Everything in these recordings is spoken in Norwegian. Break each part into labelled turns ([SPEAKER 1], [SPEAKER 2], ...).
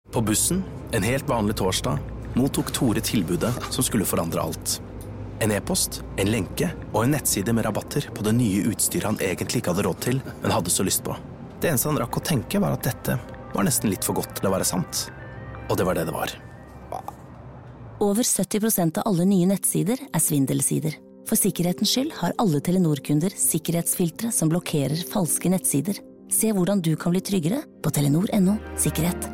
[SPEAKER 1] På bussen, en helt vanlig torsdag, mottok Tore tilbudet som skulle forandre alt. En e-post, en lenke og en nettside med rabatter på det nye utstyret han egentlig ikke hadde råd til, men hadde så lyst på. Det eneste han rakk å tenke var at dette var nesten litt for godt til å være sant. Og det var det det var.
[SPEAKER 2] Over 70% av alle nye nettsider er svindelsider. For sikkerhetens skyld har alle Telenor-kunder sikkerhetsfiltre som blokkerer falske nettsider. Se hvordan du kan bli tryggere på telenor.no/sikkerhet.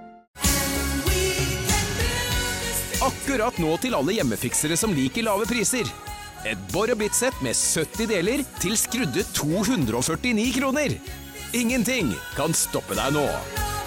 [SPEAKER 3] Akkurat nå til alle hjemmefiksere som liker lave priser. Et Bor og Bit-sett med 70 deler til skrudde 249 kroner. Ingenting kan stoppe deg nå.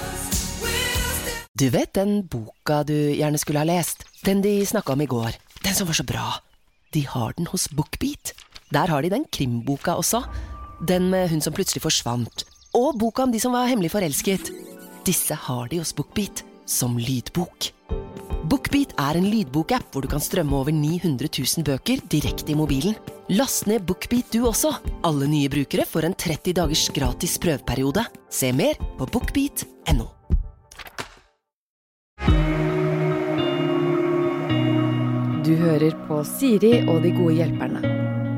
[SPEAKER 4] Du vet den boka du gjerne skulle ha lest? Den de snakket om i går. Den som var så bra. De har den hos BookBeat. Der har de den krimboka også. Den med hun som plutselig forsvant. Og boka om de som var hemmelig forelsket. Disse har de hos BookBeat som lydbok. BookBeat er en lydbok-app hvor du kan strømme over 900 000 bøker direkte i mobilen. Last ned BookBeat du også. Alle nye brukere får en 30 dagers gratis prøveperiode. Se mer på bookbeat.no.
[SPEAKER 5] Du hører på Siri og de gode hjelperne.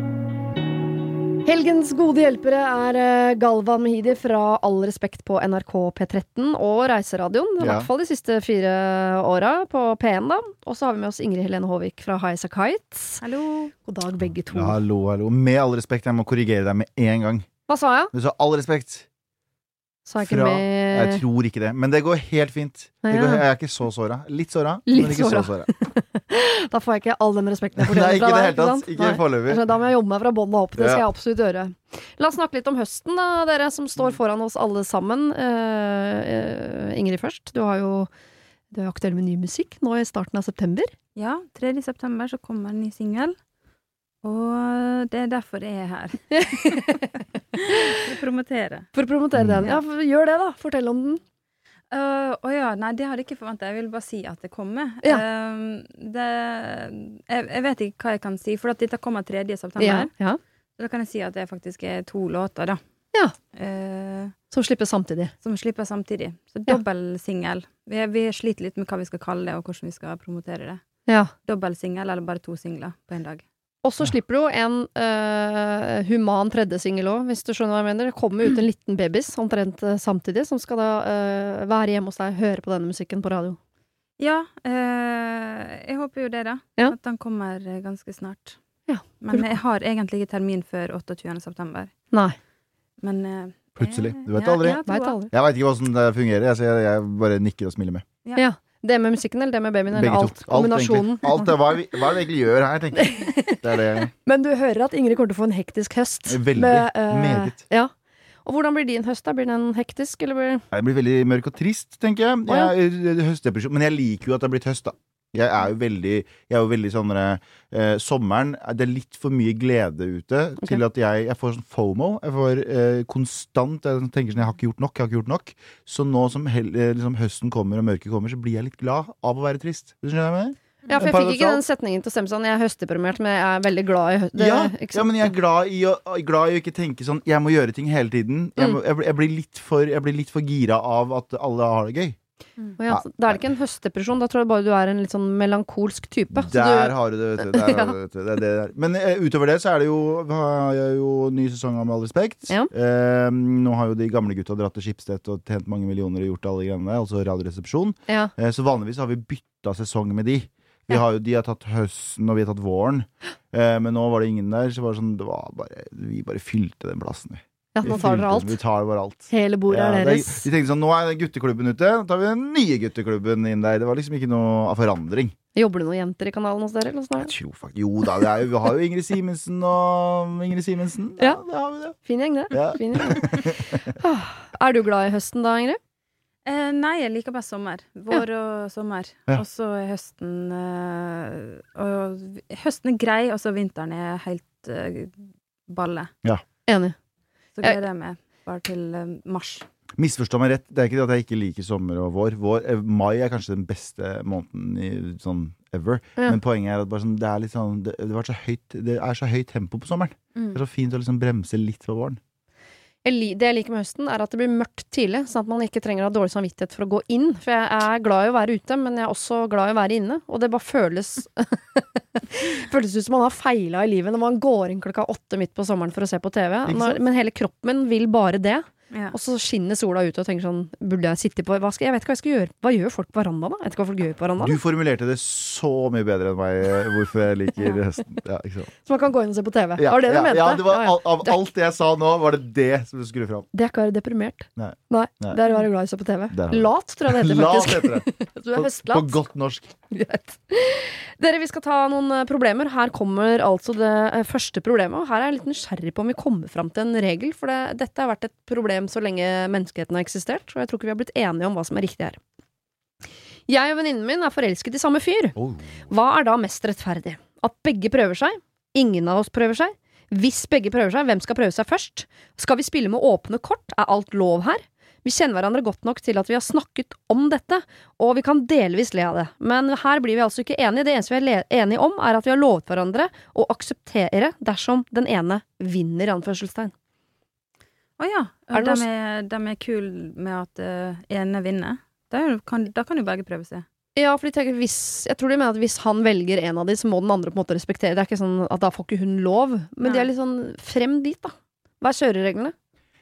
[SPEAKER 5] Helgens gode hjelpere er Galvan Mehidi fra All Respekt på NRK P13 og Reiseradioen, i hvert fall de siste 4 årene på P1 da. Og så har vi med oss Ingrid Helene Håvik fra High As A Kite.
[SPEAKER 6] Hallo.
[SPEAKER 5] God dag begge to.
[SPEAKER 7] Hallo. Med all respekt, jeg må korrigere deg med en gang.
[SPEAKER 5] Hva sa jeg?
[SPEAKER 7] Du sa all respekt.
[SPEAKER 5] Sa jeg ikke med...
[SPEAKER 7] Jeg tror ikke det, men det går helt fint. Jeg er ikke så såra. Litt såra, men ikke så såra.
[SPEAKER 5] Da får jeg ikke all den respekten jeg fortjener
[SPEAKER 7] fra deg. Nei, ikke det helt tatt. Ikke foreløpig.
[SPEAKER 5] Da må jeg jobbe meg fra bånn og opp. Det skal jeg absolutt gjøre. La oss snakke litt om høsten da, dere som står foran oss alle sammen. Ingrid først. Du er aktuell med ny musikk nå i starten av september.
[SPEAKER 6] Ja, 3. september så kommer en ny single. Og det er derfor jeg er her. For å promotere.
[SPEAKER 5] For å promotere den. Ja, gjør det da. Fortell om den.
[SPEAKER 6] Nei, det hadde jeg ikke forventet. Jeg vil bare si at det kommer.
[SPEAKER 5] Ja.
[SPEAKER 6] Jeg vet ikke hva jeg kan si, for at dette kommer 3. september.
[SPEAKER 5] Ja.
[SPEAKER 6] Så da kan jeg si at det faktisk er 2 låter, da.
[SPEAKER 5] Ja. Som slipper samtidig. Så dobbeltsingel. Vi sliter litt med hva vi skal kalle det, og hvordan vi skal promotere det. Ja.
[SPEAKER 6] Dobbeltsingel, eller bare 2 singler på en dag.
[SPEAKER 5] Og så slipper du en human 3. single også, hvis du skjønner hva jeg mener. Det kommer ut en liten babys, omtrent samtidig, som skal da være hjemme hos deg og høre på denne musikken på radio.
[SPEAKER 6] Ja, jeg håper jo det da.
[SPEAKER 5] Ja.
[SPEAKER 6] At den kommer ganske snart.
[SPEAKER 5] Ja.
[SPEAKER 6] Men jeg har egentlig ikke termin før 28. september.
[SPEAKER 5] Nei.
[SPEAKER 6] Men
[SPEAKER 7] plutselig, du vet aldri.
[SPEAKER 5] Jeg vet
[SPEAKER 7] ikke hvordan det fungerer, jeg bare nikker og smiler med.
[SPEAKER 5] Ja. Det med musikken eller det med babyen, eller
[SPEAKER 7] begge
[SPEAKER 5] alt? Kombinasjonen.
[SPEAKER 7] Alt hva er det vi egentlig gjør her, tenker jeg. Det er det.
[SPEAKER 5] Men du hører at Ingrid kommer til å få en hektisk høst.
[SPEAKER 7] Veldig, meget.
[SPEAKER 5] Ja. Og hvordan blir din høst da? Blir den hektisk, eller blir...
[SPEAKER 7] Det blir veldig mørk og trist, tenker jeg. Høstdepresjon, men jeg liker jo at det har blitt høst da. Jeg er jo veldig sånn sommeren, det er litt for mye glede ute til at jeg får sånn FOMO. Jeg får konstant, jeg tenker sånn, jeg har ikke gjort nok. Så nå som liksom, høsten kommer og mørket kommer, så blir jeg litt glad av å være trist. Du skjønner jeg med?
[SPEAKER 5] Ja, for jeg fikk ikke den setningen til å stemme sånn. Jeg er høstdeprimert, men jeg er veldig glad i høst.
[SPEAKER 7] Ja, men jeg er glad i å ikke tenke sånn, jeg må gjøre ting hele tiden. Jeg blir litt for gira av at alle har det gøy.
[SPEAKER 5] Da er det ikke en høstdepresjon. Da tror jeg bare du er en litt sånn melankolsk type.
[SPEAKER 7] Der har du det, vet du. Det er. Men utover det så er det har jeg jo ny sesong av Med all respekt. Nå har jo de gamle gutta dratt til Schibsted og tjent mange millioner og gjort alle greiene, altså Radioresepsjon. Så vanligvis har vi bytta sesong med de. De har tatt høsten og vi har tatt våren. Men nå var det ingen der, så vi bare fylte den plassen.
[SPEAKER 5] Ja, nå tar dere alt.
[SPEAKER 7] Vi tar bare alt.
[SPEAKER 5] Hele bordet er deres.
[SPEAKER 7] De tenkte sånn, nå er gutteklubben ute, nå tar vi den nye gutteklubben inn der. Det var liksom ikke noe forandring.
[SPEAKER 5] Jobber det noen jenter i kanalen hos dere?
[SPEAKER 7] Jo da, vi har jo Ingrid Simensen og Ingrid Simensen.
[SPEAKER 5] Ja,
[SPEAKER 7] det har vi det.
[SPEAKER 5] Fin gjeng det. Ja. Fin gjeng. Er du glad i høsten da, Ingrid?
[SPEAKER 6] Nei, jeg liker bare sommer. Vår og sommer. Og så er høsten høsten er grei, og så vinteren er helt balle. Ja.
[SPEAKER 5] Enig.
[SPEAKER 6] Så gleder jeg meg bare til mars.
[SPEAKER 7] Misforstå meg rett, det er ikke det at jeg ikke liker sommer og vår. Mai er kanskje den beste måneden i sånn ever. Men poenget er at bare sånn, det er litt sånn, det er så høyt tempo på sommeren. Det er så fint å liksom bremse litt på våren.
[SPEAKER 5] Det jeg liker med høsten er at det blir mørkt tidlig, sånn at man ikke trenger å ha dårlig samvittighet for å gå inn. For jeg er glad i å være ute, men jeg er også glad i å være inne. Og det bare føles ut som man har feilet i livet når man går inn 8 midt på sommeren for å se på TV. Men hele kroppen min vil bare det. Ja. Og så skinner sola ut og tenker sånn, burde jeg sitte på jeg vet ikke hva jeg skal gjøre. Hva gjør folk på verandaen da? Jeg vet ikke hva folk gjør på verandaen.
[SPEAKER 7] Du formulerte det så mye bedre enn meg hvorfor jeg liker høsten. Ja, ikke sant.
[SPEAKER 5] Så man kan gå inn og se på TV. Var det du mente?
[SPEAKER 7] Ja, det var, av alt det jeg sa nå, var det som du skulle fram.
[SPEAKER 5] Det er ikke å være deprimert.
[SPEAKER 7] Nei.
[SPEAKER 5] Det er å være glad i å se på TV. Lat, tror jeg det heter faktisk.
[SPEAKER 7] Lat heter det.
[SPEAKER 5] Du er høstlat.
[SPEAKER 7] På godt norsk.
[SPEAKER 5] Greit. Dere, vi skal ta noen problemer. Her kommer altså det første problemet. Og her er jeg litt nysgjerrig på om vi kommer fram til en regel. For dette har vært et problem så lenge menneskeheten har eksistert. Og jeg tror ikke vi har blitt enige om hva som er riktig her. Jeg og venninnen min er forelsket i samme fyr. Hva er da mest rettferdig? At begge prøver seg? Ingen av oss prøver seg? Hvis begge prøver seg, hvem skal prøve seg først? Skal vi spille med åpne kort? Er alt lov her? Vi kjenner hverandre godt nok til at vi har snakket om dette, og vi kan delvis le av det. Men her blir vi altså ikke enige. Det eneste vi er enige om er at vi har lovet hverandre å akseptere dersom den ene vinner, i anførselstegn.
[SPEAKER 6] Åja, de er kul med at ene vinner. Da kan jo begge prøve seg.
[SPEAKER 5] Ja, for jeg tror de mener at hvis han velger en av de, så må den andre på en måte respektere. Det er ikke sånn at da får ikke hun lov. Men de er litt sånn frem dit da. Hva er kjørereglene?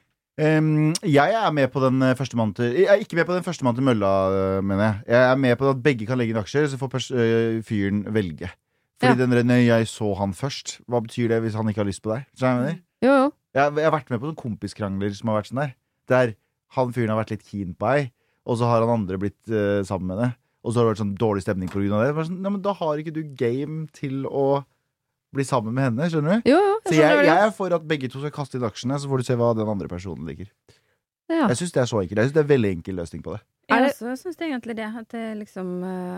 [SPEAKER 7] Jeg er med på den første mann til Jeg er ikke med på den første mann til mølla, mener jeg. Jeg er med på at begge kan legge inn aksjer, så får fyren velge. Fordi jeg så han først. Hva betyr det hvis han ikke har lyst på deg?
[SPEAKER 5] Jo.
[SPEAKER 7] Jeg har vært med på noen kompiskrangler som har vært sånn der han fyren har vært litt keen på deg, og så har han andre blitt sammen med det. Og så har det vært sånn dårlig stemning på grunn av det. Sånn, men da har ikke du game til å bli sammen med henne, skjønner du?
[SPEAKER 5] Jo,
[SPEAKER 7] så jeg er for at begge to skal kaste inn aksjene, så får du se hva den andre personen liker. Ja. Jeg synes det er så enkelt. Jeg synes det er veldig enkel løsning på det.
[SPEAKER 6] Jeg synes det egentlig det. At det liksom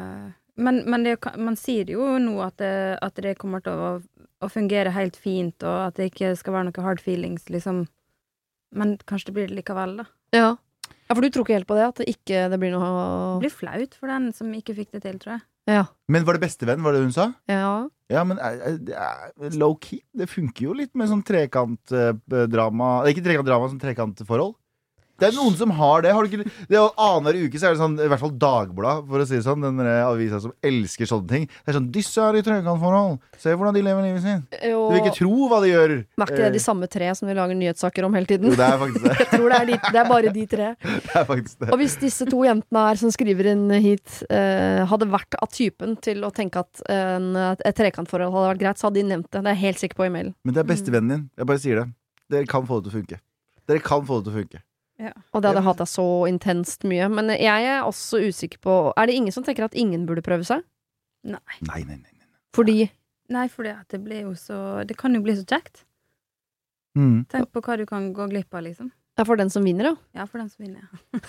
[SPEAKER 6] men man sier jo nå at det kommer til å fungere helt fint, og at det ikke skal være noe hard feelings, liksom. Men kanskje det blir det likevel, da.
[SPEAKER 5] Ja, for du tror ikke helt på det? At det blir noe
[SPEAKER 6] Det blir flaut for den som ikke fikk det til, tror jeg.
[SPEAKER 5] Ja.
[SPEAKER 7] Men var det bestevenn, var det hun sa?
[SPEAKER 5] Ja,
[SPEAKER 7] men low-key, det funker jo litt med sånn trekantdrama. Ikke trekantdrama, sånn trekantforhold. Det er noen som har det. Det er annenhver uke så er det sånn, i hvert fall Dagblad, for å si det sånn, den avisa som elsker sånne ting. Det er sånn, disse er i trekantforhold. Se hvordan de lever livet sin. Du vil ikke tro hva de gjør.
[SPEAKER 5] Men er ikke det de samme tre som vi lager nyhetssaker om hele tiden?
[SPEAKER 7] Jo, det er faktisk det.
[SPEAKER 5] Jeg tror det er bare de tre.
[SPEAKER 7] Det er faktisk det.
[SPEAKER 5] Og hvis disse to jentene her som skriver inn hit hadde vært av typen til å tenke at et trekantforhold hadde vært greit, så hadde de nevnt det. Det er jeg helt sikker på i mailen.
[SPEAKER 7] Men det er bestevennen din. Jeg bare sier det. Dere kan få det til å funke.
[SPEAKER 5] Ja. Og det hadde jeg hatt så intenst mye. Men jeg er også usikker på. Er det ingen som tenker at ingen burde prøve seg?
[SPEAKER 6] Nei.
[SPEAKER 5] Fordi?
[SPEAKER 6] Nei, fordi at det blir jo så det kan jo bli så kjekt. Tenk på hva du kan gå glipp av, liksom.
[SPEAKER 5] Ja, for den som vinner,
[SPEAKER 6] ja. Ja, for den som vinner,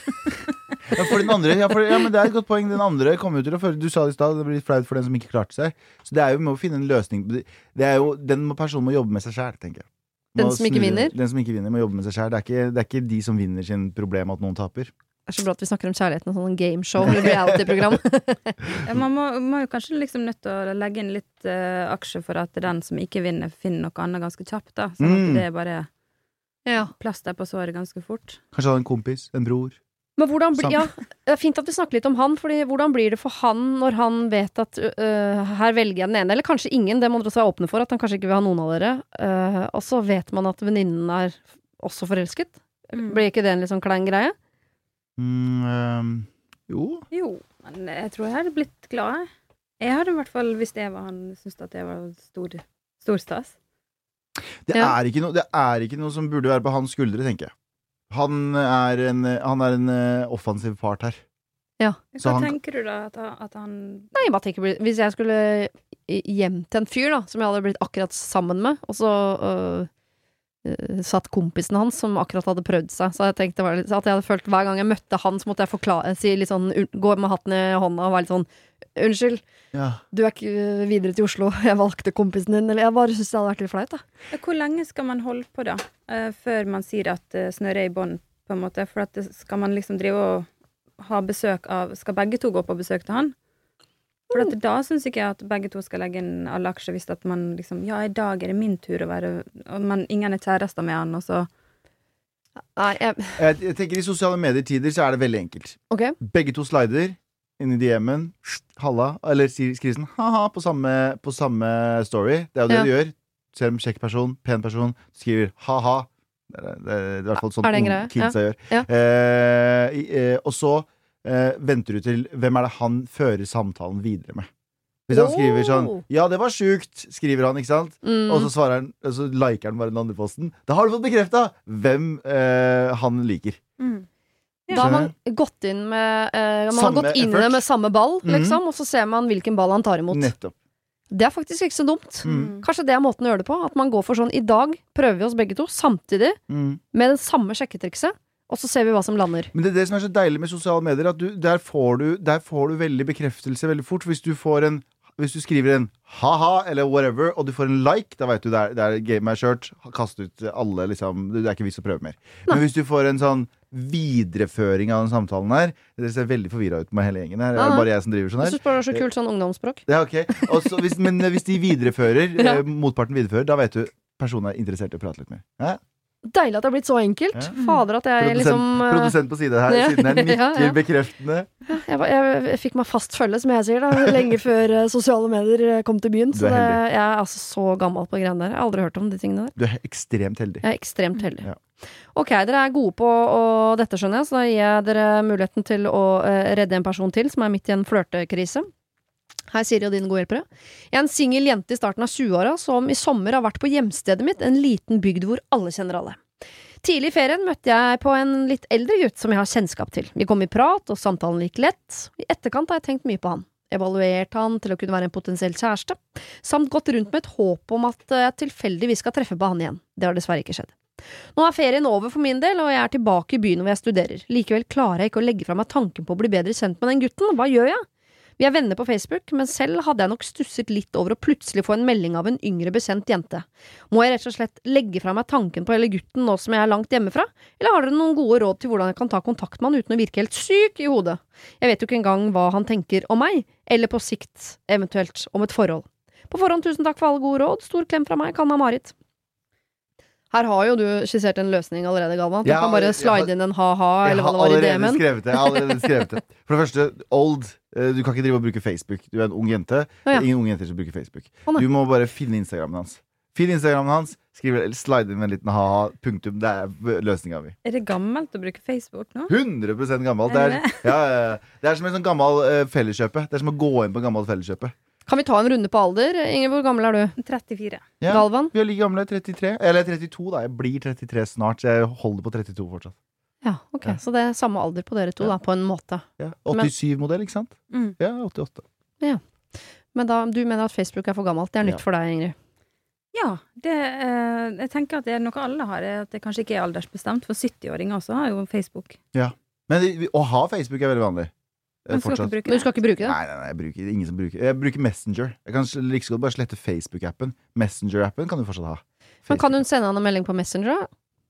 [SPEAKER 7] ja, for den andre, men det er et godt poeng. Den andre kommer jo til å føle, du sa det i sted, det blir flaut for den som ikke klarte seg. Så det er jo med å finne en løsning. Det er jo, den personen må jobbe med seg selv, tenker jeg.
[SPEAKER 5] Den som ikke vinner?
[SPEAKER 7] Den som ikke vinner må jobbe med seg selv. Det er ikke de som vinner sin problem at noen taper.
[SPEAKER 5] Det er så bra at vi snakker om kjærligheten og sånn gameshow eller reality-program.
[SPEAKER 6] Man må jo kanskje liksom nødt til å legge inn litt aksjer for at den som ikke vinner, finner noe annet ganske kjapt, da. Sånn at det er bare plaster på såret ganske fort.
[SPEAKER 7] Kanskje ha en kompis, en bror.
[SPEAKER 5] Men hvordan det er fint at vi snakker litt om han, fordi hvordan blir det for han når han vet at her velger jeg den ene, eller kanskje ingen, det må dere også være åpne for, at han kanskje ikke vil ha noen av dere, og så vet man at venninnen er også forelsket. Blir ikke det en litt sånn klein greie?
[SPEAKER 6] Jo, men jeg tror jeg hadde blitt glad. Jeg hadde i hvert fall, hvis det var han, syntes at det var stor stas.
[SPEAKER 7] Det er ikke noe som burde være på hans skuldre, tenker jeg. Han er en offensiv part her.
[SPEAKER 5] Ja.
[SPEAKER 6] Hva tenker du da? At han
[SPEAKER 5] Nei, jeg bare tenker hvis jeg skulle hjem til en fyr da som jeg hadde blitt akkurat sammen med, og så satt kompisen hans som akkurat hadde prøvd seg, så jeg tenkte at jeg hadde følt hver gang jeg møtte han, så måtte jeg si litt sånn, gå med hatten i hånda og være litt sånn, unnskyld, du er ikke videre til Oslo, jeg valgte kompisen din, eller jeg bare synes det hadde vært litt flaut da.
[SPEAKER 6] Hvor lenge skal man holde på da, før man sier at snøret er i bånd, på en måte, for at skal man liksom drive og ha besøk av, skal begge to gå på besøk til han? For at da synes ikke jeg at begge to skal legge inn alle aksjer hvis at man liksom, i dag er det min tur å være, og ingen er kjærester med han, og så
[SPEAKER 5] Nei,
[SPEAKER 7] Jeg tenker I sosiale medier-tider så det veldig enkelt.
[SPEAKER 5] Okay.
[SPEAKER 7] Begge to slider inn I DM-en, halla, eller skriver sånn haha på samme story. Det jo det du gjør. Ser en kjekk person, pen person, skriver haha. Det I hvert fall sånn kidsa gjør. Ja. Og så venter du til hvem det han fører samtalen videre med. Hvis han skriver sånn ja, det var sjukt, skriver han, ikke sant? Og så svarer han, så liker han bare den andre posten. Da har du fått bekreftet hvem han liker.
[SPEAKER 5] Da har man gått inn med man har gått inn I det med samme ball, liksom, og så ser man hvilken ball han tar imot.
[SPEAKER 7] Nettopp.
[SPEAKER 5] Det faktisk ikke så dumt. Kanskje det måten å gjøre det på. At man går for sånn, I dag prøver vi oss begge to samtidig med det samme sjekketrikset, og så ser vi hva som lander.
[SPEAKER 7] Men det som så deilig med sosiale medier, at der får du veldig bekreftelse veldig fort. Hvis du skriver en haha eller whatever, og du får en like, da vet du det game my shirt, kast ut alle, liksom, det ikke vits å prøve mer. Men hvis du får en sånn videreføring av den samtalen her, det ser veldig forvirret ut med hele gjengen her. Det bare jeg som driver sånn her.
[SPEAKER 5] Jeg synes bare det så kult sånn ungdomsspråk.
[SPEAKER 7] Ja, ok. Men hvis de viderefører, motparten viderefører, da vet du personen interessert I å prate litt mer. Ja?
[SPEAKER 5] Deilig at det har blitt så enkelt. Fader at jeg
[SPEAKER 7] Produsent på side her, siden her nikker bekreftende.
[SPEAKER 5] Jeg fikk meg fast følge, som jeg sier da, lenge før sosiale medier kom til byen. Så jeg altså så gammel på greiene der. Jeg har aldri hørt om de tingene der.
[SPEAKER 7] Du ekstremt heldig.
[SPEAKER 5] Jeg ekstremt heldig. Ja. Ok, dere gode på dette, skjønner jeg, så da gir jeg dere muligheten til å redde en person til som midt I en flørtekrise. Hei, Siri og dine gode hjelpere. Jeg en single jente I starten av 20-åra som I sommer har vært på hjemstedet mitt, en liten bygd hvor alle kjenner alle. Tidlig I ferien møtte jeg på en litt eldre gutt som jeg har kjennskap til. Vi kom I prat, og samtalen gikk lett. I etterkant har jeg tenkt mye på han. Evaluert han til å kunne være en potensiell kjæreste, samt gått rundt med et håp om at jeg tilfeldigvis skal treffe på han igjen. Det har dessverre ikke skjedd. Nå ferien over for min del, og jeg tilbake I byen hvor jeg studerer. Likevel klarer jeg ikke å legge fra meg tanken på å bli bedre kjent med den gutten. Hva gjør jeg? Vi venner på Facebook, men selv hadde jeg nok stusset litt over å plutselig få en melding av en yngre bekjent jente. Må jeg rett og slett legge fra meg tanken på hele gutten nå som jeg langt hjemmefra? Eller har dere noen gode råd til hvordan jeg kan ta kontakt med han uten å virke helt syk I hodet? Jeg vet jo ikke engang hva han tenker om meg, eller på sikt, eventuelt, om et forhold. På forhånd, tusen takk for alle gode råd. Stor klem fra meg, Kanna Marit. Her har jo du skissert en løsning allerede, Galvan. Du kan bare slide inn en ha-ha, eller hva det var I DM-en.
[SPEAKER 7] Jeg har allerede skrevet det. For det første, du kan ikke drive og bruke Facebook. Du en ung jente. Det ingen unge jenter som bruker Facebook. Du må bare finne Instagrammen hans. Finn Instagrammen hans, slide inn med en liten ha-ha, punktum. Det løsningen vi.
[SPEAKER 6] Det gammelt å bruke Facebook nå?
[SPEAKER 7] 100% gammelt. Det som en sånn gammel felleskjøpe. Det som å gå inn på en gammel felleskjøpe.
[SPEAKER 5] Kan vi ta en runde på alder? Inger, hvor gammel du?
[SPEAKER 6] 34.
[SPEAKER 7] Ja,
[SPEAKER 5] Galvan?
[SPEAKER 7] Vi like gamle, 33. Eller 32 da, jeg blir 33 snart, så jeg holder på 32 fortsatt.
[SPEAKER 5] Ja, ok, så det samme alder på dere to da, på en måte.
[SPEAKER 7] Ja, 87-modell, ikke sant? Ja, 88.
[SPEAKER 5] Ja, men da, du mener at Facebook for gammelt, det nytt for deg, Ingrid?
[SPEAKER 6] Ja, jeg tenker at det noe alle har, at det kanskje ikke aldersbestemt, for 70-åringer også har jo Facebook.
[SPEAKER 7] Ja, men å ha Facebook veldig vanlig.
[SPEAKER 5] Du skal ikke bruke det?
[SPEAKER 7] Nei, jeg bruker ingen som bruker. Jeg bruker Messenger. Jeg kan like så godt bare slette Facebook-appen. Messenger-appen kan du fortsatt ha. Facebook.
[SPEAKER 5] Men kan du sende han en melding på Messenger?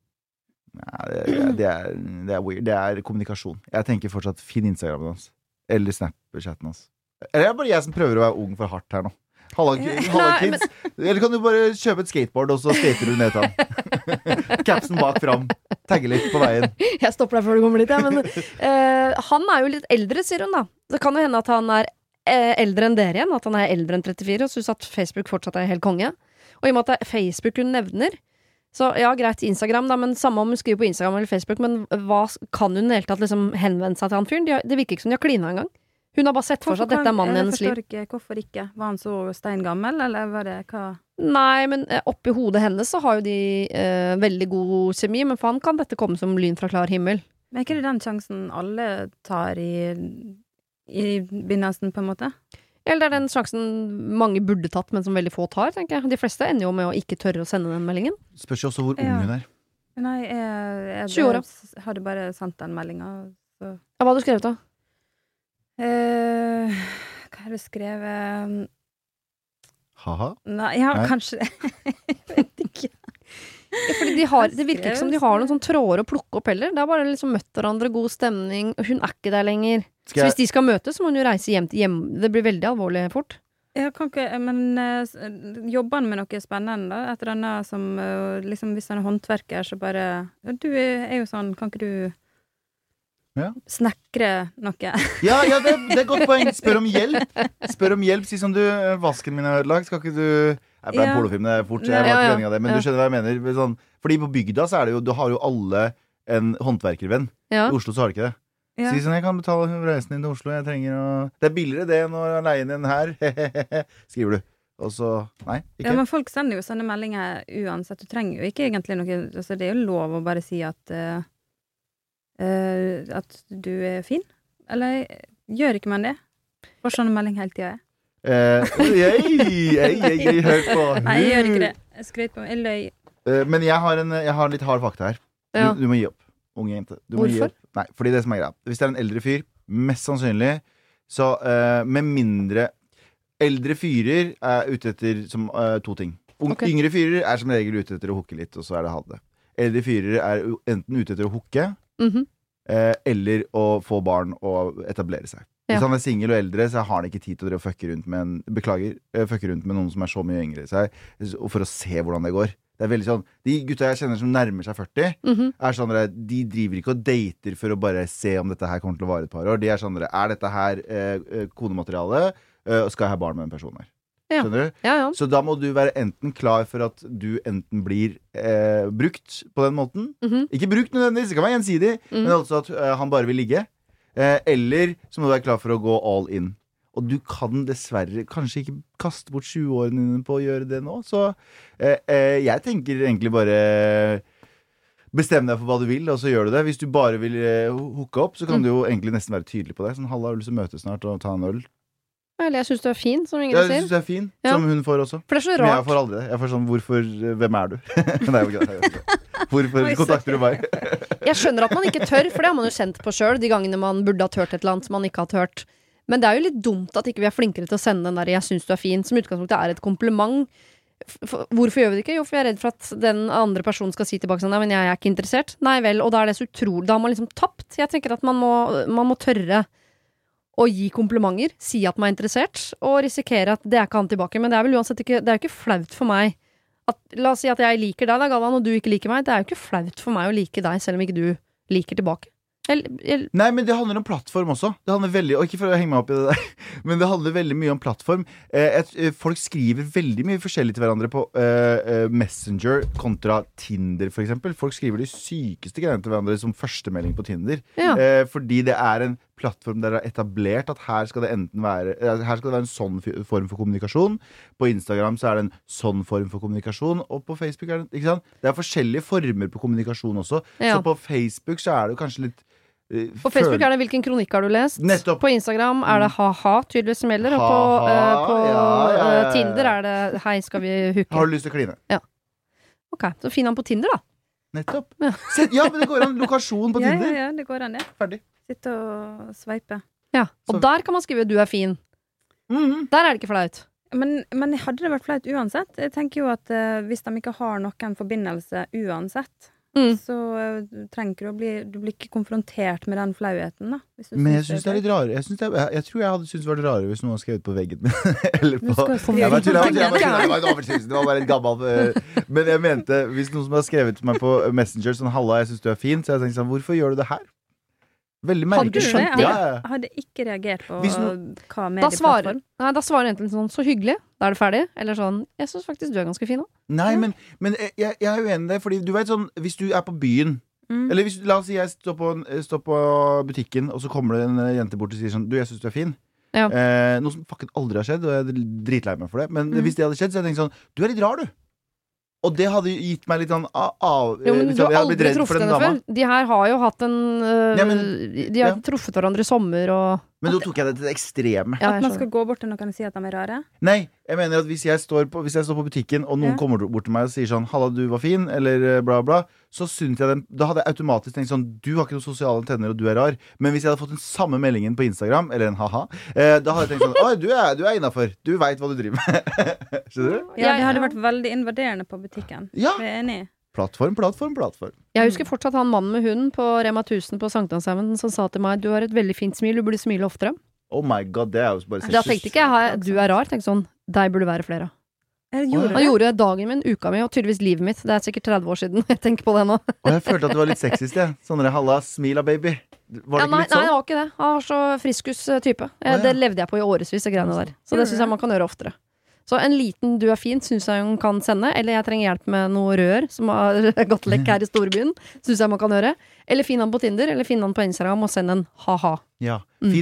[SPEAKER 7] Nei, det er weird. Det er kommunikasjon. Jeg tenker fortsatt finn Instagrammen hans. Eller Snap-chatten hans. Eller er det bare jeg som prøver å være ung for hardt her nå? Halla kids. Eller kan du bare kjøpe et skateboard, og så skater du ned til han. Capsen bak fram. Tagge litt på veien.
[SPEAKER 5] Jeg stopper deg før du kommer dit, men han jo litt eldre, sier hun da. Det kan jo hende at han eldre enn dere igjen, at han eldre enn 34, og synes at Facebook fortsatt helt konge. Og I og med at det Facebook hun nevner, så ja, greit Instagram da, men samme om hun skriver på Instagram eller Facebook, men hva kan hun helt tatt liksom henvende seg til han fyren? Det virker ikke som de har klina engang. Hun har bare sett for seg at dette mannen hennes liv.
[SPEAKER 6] Hvorfor ikke? Var han så steingammel, eller var det hva?
[SPEAKER 5] Nei, men oppi hodet hennes så har jo de veldig god kjemi, men for han kan dette komme som lyn fra klar himmel.
[SPEAKER 6] Men ikke det den sjansen alle tar I begynnelsen på en måte?
[SPEAKER 5] Eller det den sjansen mange burde tatt, men som veldig få tar, tenker jeg. De fleste ender jo med å ikke tørre å sende den meldingen.
[SPEAKER 7] Spørs jo også hvor ung hun
[SPEAKER 6] Nei, jeg hadde bare sendt den meldingen. Så.
[SPEAKER 5] Ja, hva har du skrevet da?
[SPEAKER 6] Hva har du skrevet?
[SPEAKER 7] Haha?
[SPEAKER 6] Nei, ja, kanskje jeg vet ikke.
[SPEAKER 5] Ja, fordi det virker ikke som de har noen sånn tråder å plukke opp heller. Det bare liksom møtt hverandre, god stemning, og hun ikke der lenger. Så hvis de skal møtes, så må hun jo reise hjem til hjem. Det blir veldig alvorlig fort.
[SPEAKER 6] Jeg kan ikke, men jobber han med noe spennende da? Et eller annet som, liksom, hvis han er håndverker, så bare, du er jo sånn, kan ikke du snekre noe?
[SPEAKER 7] Ja, det er godt poeng. Spør om hjelp, si som du, vasken min er ødelagt, skal ikke du... Jeg ble en polofilm, det er fort, jeg var ikke meningen av det, men du skjønner hva jeg mener. Sånn, fordi på bygda så er det jo, du har jo alle en håndverkervenn. I Oslo så har du ikke det. Si sånn, jeg kan betale reisen inn til Oslo, jeg trenger å... Det er billigere det enn å leie inn her, skriver du. Og så, nei, ikke.
[SPEAKER 6] Ja, men folk sender jo sånne meldinger uansett. Du trenger jo ikke egentlig noe, altså det er jo lov å bare si at du er fin. Eller gjør ikke man det? Får sånne melding hele tiden.
[SPEAKER 7] Jeg hør på.
[SPEAKER 6] Nei, jeg gjør ikke det. Jeg skrøt på, jeg løy.
[SPEAKER 7] Men jeg har litt hard fakta her. Du må gi opp. Unge jente.
[SPEAKER 5] Hvorfor?
[SPEAKER 7] Nei, fordi det som er greit. Hvis det er en eldre fyr, mest sannsynlig, så med mindre eldre fyrer er ute etter som, 2 ting. Yngre fyrer er som regel ute etter å hooke litt, og så er det ha det. Eldre fyrer er enten ute etter å hooke, eller å få barn og etablere seg. Hvis han er single og eldre, så har han ikke tid til å fucke rundt med noen som er så mye yngre seg, for å se hvordan det går. Det er veldig sånn, de gutta jeg kjenner som nærmer seg 40 er sånn, de driver ikke og dater for å bare se om dette her kommer til å vare et par år. De er sånn, er dette her kodemateriale, og skal jeg ha barn med en person her? Skjønner du? Så da må du være enten klar for at du enten blir brukt på den måten, ikke brukt nødvendigvis, det kan være gjensidig, men altså at han bare vil ligge, eller så må du være klar for å gå all in. Og du kan dessverre kanskje ikke kaste bort 20 årene dine på å gjøre det nå. Så jeg tenker egentlig bare bestem deg for hva du vil, og så gjør du det. Hvis du bare vil hooke opp, så kan du jo egentlig nesten være tydelig på det. Sånn, Halla, vil du møtes snart og ta en øl?
[SPEAKER 5] Eller jeg synes du er fin, som Ingrid sier.
[SPEAKER 7] Jeg synes du er fin, som hun får også.
[SPEAKER 5] For det er så rart.
[SPEAKER 7] Men jeg får aldri det. Jeg får sånn, hvem er du? Nei, hvorfor kontakter du meg?
[SPEAKER 5] Jeg skjønner at man ikke tør, for det har man jo kjent på selv, de gangene man burde ha tørt et eller annet som man ikke har tørt. Men det er jo litt dumt at ikke vi er flinkere til å sende den der 'jeg synes du er fin', som utgangspunktet er et kompliment. Hvorfor gjør vi det ikke? Jo, for vi er redd for at den andre personen skal si tilbake sånn 'nei, men jeg er ikke interessert'. Nei vel, og da er det så utrolig, da har man liksom tapt. Jeg tenker at man må tørre å gi komplimenter, si at man er interessert, og risikere at det er ikke han tilbake. Men det er vel uansett ikke, det er jo ikke flaut for meg at, la oss si at jeg liker deg da, Galvan, og du ikke liker meg. Det er jo ikke flaut for meg å like deg, selv om ikke du liker tilbake.
[SPEAKER 7] Nei, men det handler om plattform også. Det handler veldig, og ikke for å henge meg opp i det der, men det handler veldig mye om plattform. Folk skriver veldig mye forskjellig til hverandre på Messenger kontra Tinder, for eksempel. Folk skriver de sykeste greiene til hverandre som førstemelding på Tinder. Fordi det er en plattform der det er etablert at her skal det enten være en sånn form for kommunikasjon. På Instagram så er det en sånn form for kommunikasjon, og på Facebook er det, ikke sant? Det er forskjellige former på kommunikasjon også. Så på Facebook så er det kanskje litt
[SPEAKER 5] på Facebook er det hvilken kronikk har du lest?
[SPEAKER 7] Nettopp.
[SPEAKER 5] På Instagram er det ha-ha, tydeligvis som gjelder. Og på Tinder er det hei, skal vi hooke?
[SPEAKER 7] Har du lyst til å kline?
[SPEAKER 5] Ja. Ok, så finner han på Tinder da.
[SPEAKER 7] Nettopp. Ja, men det går an lokasjon på Tinder.
[SPEAKER 6] Ja, det går an det.
[SPEAKER 7] Ferdig.
[SPEAKER 6] Sitte og sveipe.
[SPEAKER 5] Ja, og der kan man skrive du er fin. Der er det ikke flaut.
[SPEAKER 6] Men hadde det vært flaut uansett? Jeg tenker jo at hvis de ikke har noen forbindelse uansett, så trenger du blir ikke konfrontert med den flauheten da.
[SPEAKER 7] Men jeg synes det er litt rare. Jeg tror jeg hadde syntes det var rare hvis noen har skrevet på veggen eller på det var bare en gammel men jeg mente, hvis noen som har skrevet til meg på Messenger sånn, halla, jeg synes du er fin, så jeg tenkte sånn, hvorfor gjør du det her? Veldig merkelig.
[SPEAKER 6] Jeg hadde ikke reagert på hva medieplattform.
[SPEAKER 5] Da svarer enten sånn, så hyggelig, da er det ferdig. Eller sånn, jeg synes faktisk du er ganske fin også.
[SPEAKER 7] Nei, men jeg er uenig i det, fordi du vet sånn, hvis du er på byen, eller hvis, la oss si jeg står på butikken, og så kommer det en jente bort og sier sånn, du, jeg synes du er fin. Noe som faktisk aldri har skjedd, og jeg er dritlei meg for det. Men hvis det hadde skjedd, så hadde jeg tenkt sånn, du er litt rar, du. Og det hadde gitt meg litt sånn
[SPEAKER 5] jo, men du har aldri truffet henne før. De her har jo hatt de har truffet hverandre i sommer
[SPEAKER 7] Men da tok jeg det til det ekstreme.
[SPEAKER 6] At man skal gå bort til noen og si at de er rare?
[SPEAKER 7] Nei, jeg mener at hvis jeg står på butikken, og noen kommer bort til meg og sier sånn, halla, du var fin, eller bla bla, så synes jeg da hadde jeg automatisk tenkt sånn, du har ikke noen sosiale tenner, og du er rar. Men hvis jeg hadde fått den samme meldingen på Instagram, eller en haha, da hadde jeg tenkt sånn, oi, du er innenfor, du vet hva du driver med. Skjønner du?
[SPEAKER 6] Ja, det hadde vært veldig invaderende på butikken.
[SPEAKER 7] Ja.
[SPEAKER 6] Jeg er enig.
[SPEAKER 7] Plattform.
[SPEAKER 5] Jeg husker fortsatt han mannen med hunden på Rema 1000 på Sankthanshaugen som sa til meg, du har et veldig fint smil, du burde smile oftere.
[SPEAKER 7] Oh my god, det jo bare
[SPEAKER 5] Da tenkte ikke jeg, du rar, tenkte sånn, deg burde være flere. Han gjorde dagen min, uka mi, og tydeligvis livet mitt. Det sikkert 30 år siden, jeg tenker på det nå.
[SPEAKER 7] Og jeg følte at det var litt sexist, jeg. Sånn der, halla, smila baby. Var det ikke litt sånn?
[SPEAKER 5] Nei, det var ikke det. Han var så friskus type. Det levde jeg på i årevis, det greiene der. Så det synes jeg man kan gjøre oftere. Så en liten du fint synes jeg hun kan sende, eller jeg trenger hjelp med noe rør som har gått lekk her i storbyen, synes jeg man kan gjøre. Eller finn han på Tinder, eller finn han på Instagram og send en ha-ha.
[SPEAKER 7] Ja,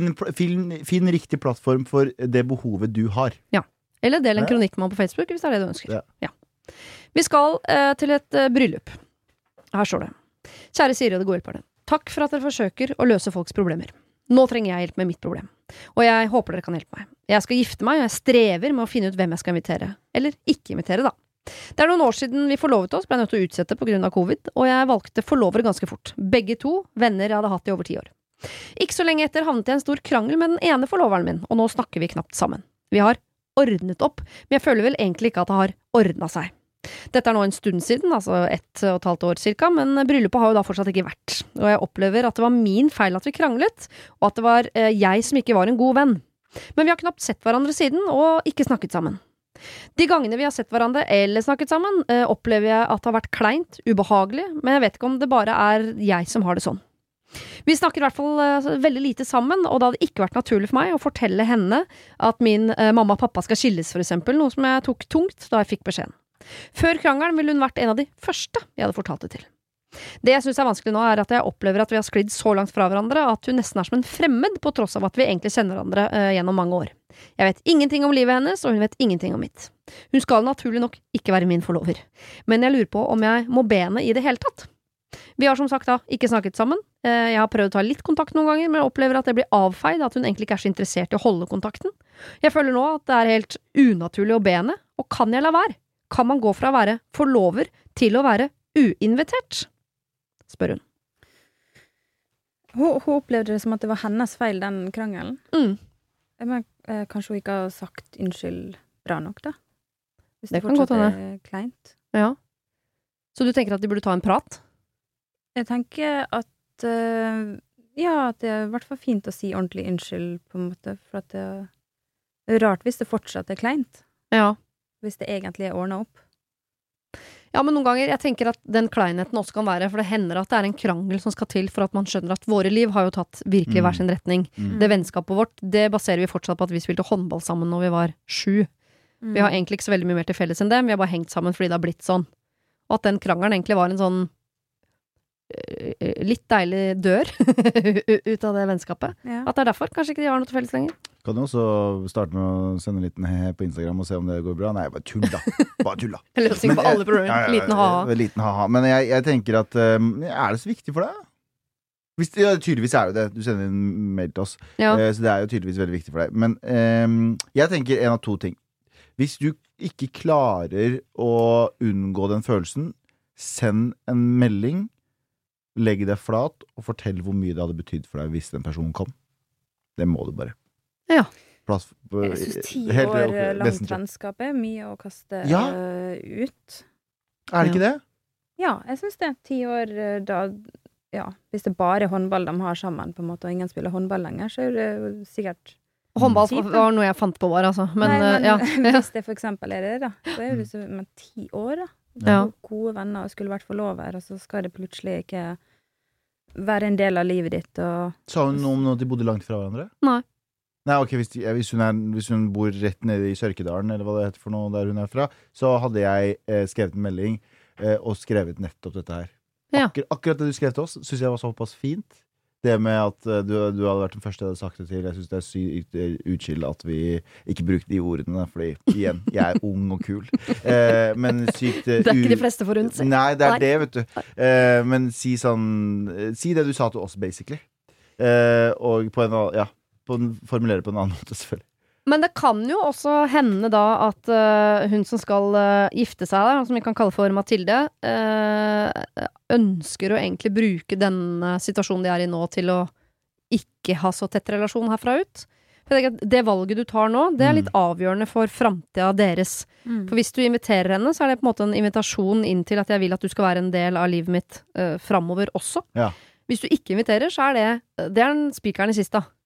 [SPEAKER 7] finn riktig plattform for det behovet du har.
[SPEAKER 5] Ja, eller del en kronikk med han på Facebook hvis det det du ønsker. Ja. Vi skal til et bryllup. Her står det. Kjære Siri og det gode hjelperne. Takk for at dere forsøker å løse folks problemer. Nå trenger jeg hjelp med mitt problem. Og jeg håper dere kan hjelpe meg. Jeg skal gifte meg, og jeg strever med å finne ut hvem jeg skal invitere. Eller ikke invitere, da. Det noen år siden vi forlovet oss, ble jeg nødt til å utsette på grunn av covid, og jeg valgte forlovere ganske fort. Begge to venner jeg hadde hatt i over 10 år. Ikke så lenge etter havnet jeg i en stor krangel med den ene forloveren min, og nå snakker vi knapt sammen. Vi har ordnet opp, men jeg føler vel egentlig ikke at det har ordnet seg. Dette nå en stund siden, altså 1,5 år cirka, men bryllupet har jo da fortsatt ikke vært. Og jeg opplever at det var min feil at vi kranglet, og at det var jeg som ikke var en god venn. Men vi har knapt sett hverandre siden, og ikke snakket sammen. De gangene vi har sett hverandre eller snakket sammen, opplever jeg at det har vært kleint, ubehagelig, men jeg vet ikke om det bare jeg som har det sånn. Vi snakker i hvert fall veldig lite sammen, og det hadde ikke vært naturlig for meg å fortelle henne at min mamma og pappa skal skilles for eksempel, noe som jeg tok tungt da jeg fikk beskjeden. Før krangelen ville hun vært en av de første jeg hadde fortalt det til. Det jeg synes vanskelig nå at jeg opplever at vi har sklidd så langt fra hverandre at hun nesten som en fremmed på tross av at vi egentlig kjenner hverandre gjennom mange år. Jeg vet ingenting om livet hennes, og hun vet ingenting om mitt. Hun skal naturlig nok ikke være min forlover, men jeg lurer på om jeg må be henne i det hele tatt. Vi har som sagt da ikke snakket sammen. Jeg har prøvd å ta litt kontakt noen ganger, men jeg opplever at det blir avfeid, at hun egentlig ikke så interessert i å holde kontakten. Jeg føler nå at det helt unaturlig å be henne, og kan jeg la være? Kan man gå fra å være forlover til å være uinvitert? Spør hun.
[SPEAKER 6] Hun opplevde det som at det var hennes feil, den krangelen. Men kanskje hun ikke har sagt unnskyld bra nok, da? Hvis det
[SPEAKER 5] kan godt hende.
[SPEAKER 6] Kleint.
[SPEAKER 5] Ja. Så du tenker at de burde ta en prat?
[SPEAKER 6] Jeg tenker at at det i hvert fall fint å si ordentlig unnskyld, på en måte, for at det rart hvis det fortsatt kleint.
[SPEAKER 5] Ja.
[SPEAKER 6] Hvis det egentlig ordnet opp.
[SPEAKER 5] Ja, men noen ganger, jeg tenker at den kleinheten også kan være, for det hender at det en krangel som skal til for at man skjønner at våre liv har jo tatt virkelig hver sin retning. Det vennskapet vårt, det baserer vi fortsatt på at vi spilte håndball sammen når vi var 7. Vi har egentlig ikke så veldig mye mer til felles enn det, vi har bare hengt sammen fordi det har blitt sånn. Og at den krangelen egentlig var en sånn litt deilig dør ut av det vennskapet. Ja. At det derfor kanskje ikke de har noe til felles lenger.
[SPEAKER 7] Kan du også starte med å sende en liten he på Instagram og se om det går bra? Nei, bare tull da.
[SPEAKER 5] Løsning på alle problemer. Liten ha-ha.
[SPEAKER 7] Liten ha-ha. Men jeg tenker at det så viktig for deg? Tydeligvis jo det. Du sender en mail til oss. Ja. Så det jo tydeligvis veldig viktig for deg. Men jeg tenker en av to ting. Hvis du ikke klarer å unngå den følelsen, send en melding, legg deg flat og fortell hvor mye det hadde betydd for deg hvis den personen kom. Det må du bare.
[SPEAKER 5] Ja.
[SPEAKER 6] Jeg synes 10 år langt vennskap mye å kaste ut.
[SPEAKER 7] Det ikke det?
[SPEAKER 6] Ja, jeg synes det. 10 år da, hvis det bare håndball de har sammen, på en måte, og ingen spiller håndball lenger, så det sikkert
[SPEAKER 5] håndball var noe jeg fant på bare, altså. Men
[SPEAKER 6] hvis det for eksempel det da, så det så med 10 år da. Gode venner og skulle vært forlover, og så skal det plutselig ikke være en del av livet ditt.
[SPEAKER 7] Sa hun noe om at de bodde langt fra hverandre?
[SPEAKER 5] Nei.
[SPEAKER 7] Nei, ok, hvis hun bor rett nede i Sørkedalen, eller hva det heter for noe der hun fra, så hadde jeg skrevet en melding og skrevet nettopp dette her. Akkurat det du skrev til oss, synes jeg var såpass fint. Det med at du hadde vært den første jeg hadde sagt det til. Jeg synes det sykt utskill at vi ikke brukte de ordene, fordi igjen, jeg ung og kul. Men sykt
[SPEAKER 5] det ikke de fleste forunt seg.
[SPEAKER 7] Nei, det det, vet du. Men si det du sa til oss, basically. Og formulere på en annen måte, selvfølgelig.
[SPEAKER 5] Men det kan jo også hende da at hun som skal gifte seg da, som vi kan kalle for Mathilde, ønsker å egentlig bruke denne situasjonen de i nå til å ikke ha så tett relasjon herfra ut. For jeg tenker at det valget du tar nå, det litt avgjørende for fremtiden deres. For hvis du inviterer henne, så det på en måte en invitasjon inn til at jeg vil at du skal være en del av livet mitt fremover også.
[SPEAKER 7] Ja.
[SPEAKER 5] Hvis du ikke inviterer, så det en spikeren i sista.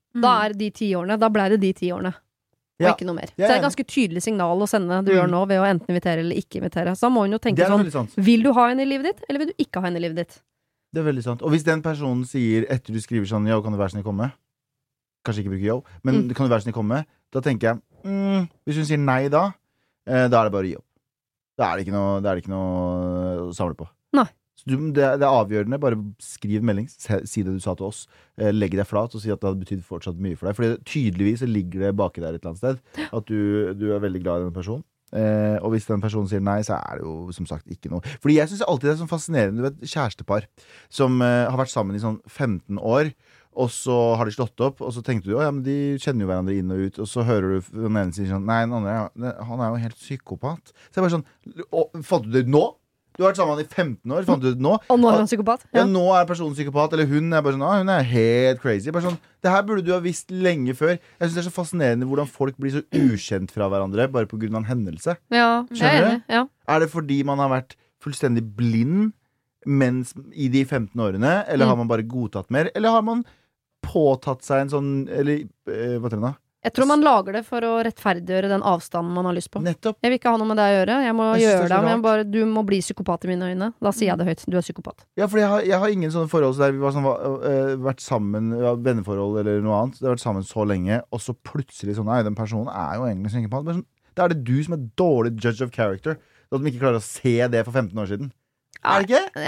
[SPEAKER 5] Da de 10 årene, da ble det de 10 årene. Og ikke noe mer. Så det et ganske tydelig signal å sende du gjør nå ved å enten invitere eller ikke invitere. Så da må hun jo tenke sånn, vil du ha henne i livet ditt, eller vil du ikke ha henne i livet ditt?
[SPEAKER 7] Det veldig sant. Og hvis den personen sier, etter du skriver sånn, kan du være sånn å komme? Kanskje ikke bruke yo, men kan du være sånn å komme? Da tenker jeg, hvis hun sier nei da det bare å gi opp. Da det ikke noe å samle på.
[SPEAKER 5] Nei.
[SPEAKER 7] Så det avgjørende, bare skriv melding, si det du sa til oss, legg deg flat og si at det hadde betydd fortsatt mye for deg. For tydeligvis ligger det baki der et eller annet sted, at du veldig glad i den personen. Og hvis den personen sier nei, så det jo som sagt ikke noe. Fordi jeg synes alltid det sånn fascinerende, du vet, kjærestepar som har vært sammen i sånn 15 år, og så har de slått opp, og så tenkte du, men de kjenner jo hverandre inn og ut, og så hører du den ene sier sånn, nei, den andre, han jo helt psykopat. Så jeg bare sånn, fant du det nå? Du har vært sammen i 15 år, fant du det nå?
[SPEAKER 5] Og nå han psykopat?
[SPEAKER 7] Ja, nå personen psykopat, eller hun bare sånn, hun helt crazy. Bare sånn, det her burde du ha visst lenge før. Jeg synes det så fascinerende hvordan folk blir så ukjent fra hverandre, bare på grunn av en hendelse.
[SPEAKER 5] Ja,
[SPEAKER 7] skjønner du?
[SPEAKER 5] Ja.
[SPEAKER 7] Det fordi man har vært fullstendig blind mens i de 15 årene, eller har man bare godtatt mer, eller har man påtatt seg en sånn, eller hva tror du da?
[SPEAKER 5] Jeg tror man lager det for å rettferdiggjøre den avstanden man har lyst på.
[SPEAKER 7] Nettopp.
[SPEAKER 5] Jeg vil ikke ha noe med det å gjøre. Jeg må gjøre det, men du må bli psykopat i mine øyne. Da sier jeg det høyt. Du psykopat.
[SPEAKER 7] Ja, for jeg har ingen sånne forhold der vi var sånn, vært sammen, venneforhold eller noe annet. Det har vært sammen så lenge, og så plutselig sånn, nei, den personen jo egentlig psykopat. Men sånn, da det du som dårlig judge of character. Da de ikke klarer å se det for 15 år siden. Det ikke?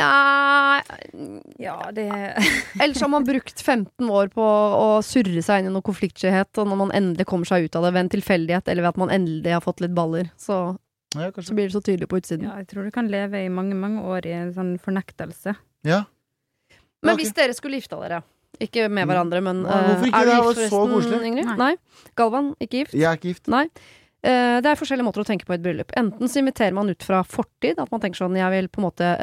[SPEAKER 6] Ja, det
[SPEAKER 5] Ellers har man brukt 15 år på å surre seg inn i noe konfliktskyhet, og når man endelig kommer seg ut av det ved en tilfeldighet, eller ved at man endelig har fått litt baller, så blir det så tydelig på utsiden.
[SPEAKER 6] Ja, jeg tror du kan leve i mange, mange år i en sånn fornektelse.
[SPEAKER 7] Ja.
[SPEAKER 5] Men hvis dere skulle gifta dere, ikke med hverandre, men
[SPEAKER 7] hvorfor ikke?
[SPEAKER 5] Du
[SPEAKER 7] Det
[SPEAKER 5] gift
[SPEAKER 7] så
[SPEAKER 5] forresten,
[SPEAKER 7] koselig.
[SPEAKER 5] Ingrid? Nei. Galvan, ikke gift?
[SPEAKER 7] Jeg ikke gift.
[SPEAKER 5] Nei. Det forskjellige måter å tenke på i et bryllup. Enten så inviterer man ut fra fortid, at man tenker sånn, jeg vil på en måte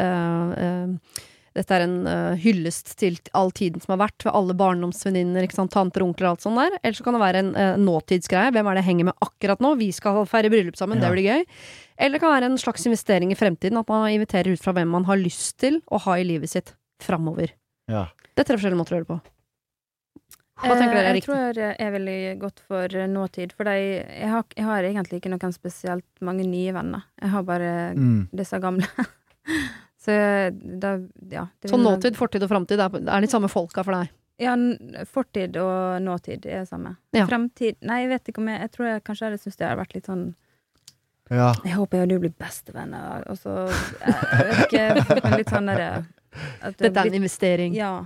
[SPEAKER 5] dette en hyllest til all tiden som har vært, ved alle barndomsvenninner, ikke sant, tanter, onkler, alt sånt der. Eller så kan det være en nåtidsgreie. Hvem det henger med akkurat nå? Vi skal feire bryllup sammen, det blir gøy. Eller det kan være en slags investering i fremtiden, at man inviterer ut fra hvem man har lyst til å ha i livet sitt fremover.
[SPEAKER 7] Ja.
[SPEAKER 5] Dette forskjellige måter å gjøre det på. Hva tenker dere
[SPEAKER 6] riktig? Jeg tror jeg ville gått for nåtid, for jeg har egentlig ikke noen spesielt mange nye venner. Jeg har bare disse gamle. Så
[SPEAKER 5] Så nåtid, fortid og fremtid de samme folka for deg?
[SPEAKER 6] Ja, fortid og nåtid samme.
[SPEAKER 5] Ja.
[SPEAKER 6] Fremtid, nei, jeg vet ikke om jeg tror jeg kanskje jeg synes det har vært litt sånn Jeg håper jeg og du blir bestevenner, og så jeg vet ikke, litt sånn der
[SPEAKER 5] dette en investering.
[SPEAKER 6] Ja.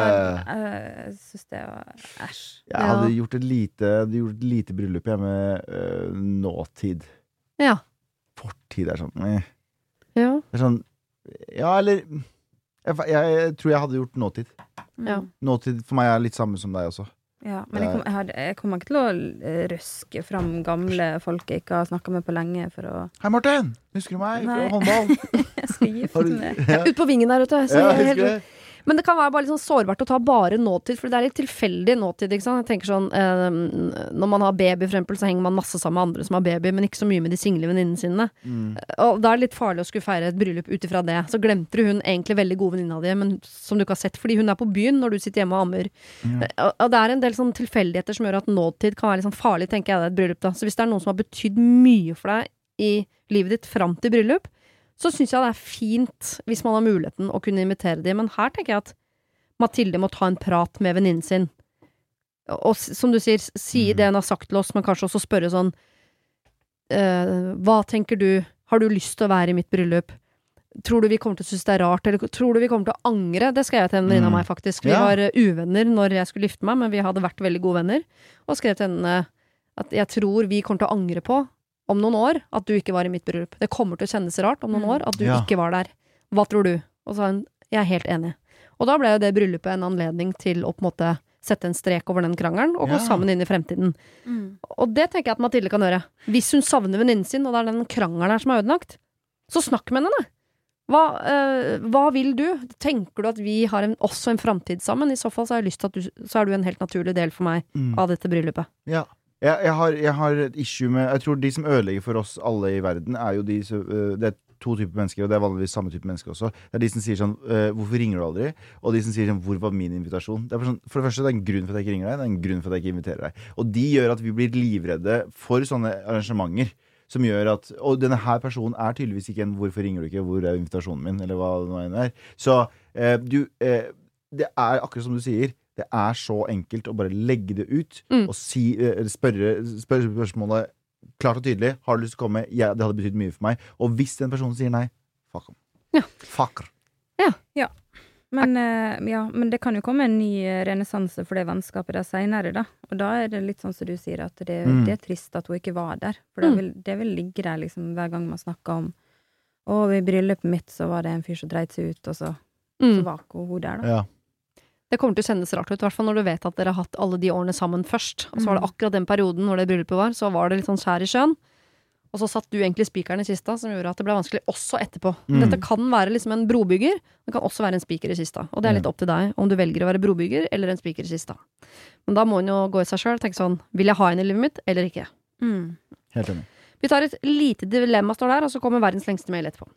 [SPEAKER 6] Jeg synes det var æsj.
[SPEAKER 7] Jeg hadde gjort et lite bryllup med nåtid.
[SPEAKER 5] Ja.
[SPEAKER 7] Fortid sånn
[SPEAKER 5] Ja.
[SPEAKER 7] Det sånn eller jeg tror jeg hadde gjort nåtid.
[SPEAKER 5] Ja.
[SPEAKER 7] Nåtid for meg litt samme som deg også.
[SPEAKER 6] Ja, men jeg kommer ikke til å røske fram gamle folk jeg ikke har snakket med på lenge for å...
[SPEAKER 7] Hei Martin, husker du meg fra håndball?
[SPEAKER 6] Jeg skal gifte meg.
[SPEAKER 5] Ut på vingen der, vet du.
[SPEAKER 7] Ja, husker det.
[SPEAKER 5] Men det kan være bare litt sånn sårbart å ta bare nåtid, for det litt tilfeldig nåtid, ikke sant? Jeg tenker sånn, når man har baby for eksempel, så henger man masse sammen med andre som har baby, men ikke så mye med de single venninnene sine. Og da det litt farlig å skulle feire et bryllup ut ifra det. Så glemte hun egentlig veldig gode venninna di, men som du ikke har sett, fordi hun på byen når du sitter hjemme og ammer. Og det en del sånn tilfeldigheter som gjør at nåtid kan være litt sånn farlig, tenker jeg, det et bryllup da. Så hvis det noen som har betydd mye for deg i livet ditt fram til bryllup, så synes jeg det fint hvis man har muligheten å kunne invitere dem. Men her tenker jeg at Mathilde må ta en prat med venninnen sin. Og som du sier, si det hun har sagt til oss, men kanskje også spørre sånn hva tenker du? Har du lyst til å være i mitt bryllup? Tror du vi kommer til å synes det rart? Eller tror du vi kommer til å angre? Det skrev jeg til henne innan meg faktisk. Vi var uvenner når jeg skulle gifte meg, men vi hadde vært veldig gode venner. Og skrev til henne at jeg tror vi kommer til å angre på om noen år at du ikke var i mitt bryllup. Det kommer til å kjennes rart om noen år at du ikke var der. Hva tror du? Og så sa hun, jeg helt enig. Og da ble jo det bryllupet en anledning til å på en måte sette en strek over den krangelen og gå sammen inn i fremtiden. Og det tenker jeg at Mathilde kan gjøre. Hvis hun savner venninnen sin, og det den krangelen her som ødelagt, så snakk med henne. Hva vil du? Tenker du at vi har også en fremtid sammen? I så fall så har jeg lyst til at så er du en helt naturlig del for meg av dette bryllupet.
[SPEAKER 7] Ja. Jeg har et issue med, jeg tror de som ødelegger for oss alle i verden jo de det to typer mennesker, og det vanligvis samme type mennesker også. Det de som sier sånn, hvorfor ringer du aldri? Og de som sier sånn, hvor var min invitasjon? Det sånn, for det første, det en grunn for at jeg ikke ringer deg, det en grunn for at jeg ikke inviterer deg. Og de gjør at vi blir livredde for sånne arrangementer. Som gjør at, og denne her personen tydeligvis ikke en hvorfor ringer du ikke, hvor invitasjonen min, eller hva det nå enn Så det akkurat som du sier, det så enkelt å bare legge det ut og spørre spørsmålet klart og tydelig, har du lyst til å komme? Ja, det hadde betydd mye for meg. Og hvis den personen sier nei, fuck om.
[SPEAKER 5] Ja.
[SPEAKER 7] Fucker.
[SPEAKER 6] Ja. Men det kan jo komme en ny renessanse for det vennskapet der senere, da. Og da det litt sånn som du sier, at det trist at hun ikke var der. For det vil ligge der liksom hver gang man snakker om ved bryllupet mitt så var det en fyr som dreit seg ut, og så var ikke hun der, da.
[SPEAKER 7] Ja.
[SPEAKER 5] Det kommer til å kjennes rart ut, I hvert fall når du vet at dere har hatt alle de årene sammen først. Og så var det akkurat den perioden når det bryllupet var, så var det litt sånn skjær I sjøen. Og så satt du egentlig spikeren I kista, som gjorde at det ble vanskelig også etterpå. Dette kan være liksom en brobygger, det kan også være en spiker I kista. Og det litt opp til deg, om du velger å være brobygger eller en spiker I kista. Men da må en jo gå I seg selv og tenke sånn, vil jeg ha en I livet mitt, eller ikke?
[SPEAKER 7] Helt enig.
[SPEAKER 5] Vi tar et lite dilemma står der, og så kommer verdens lengste mail etterpå.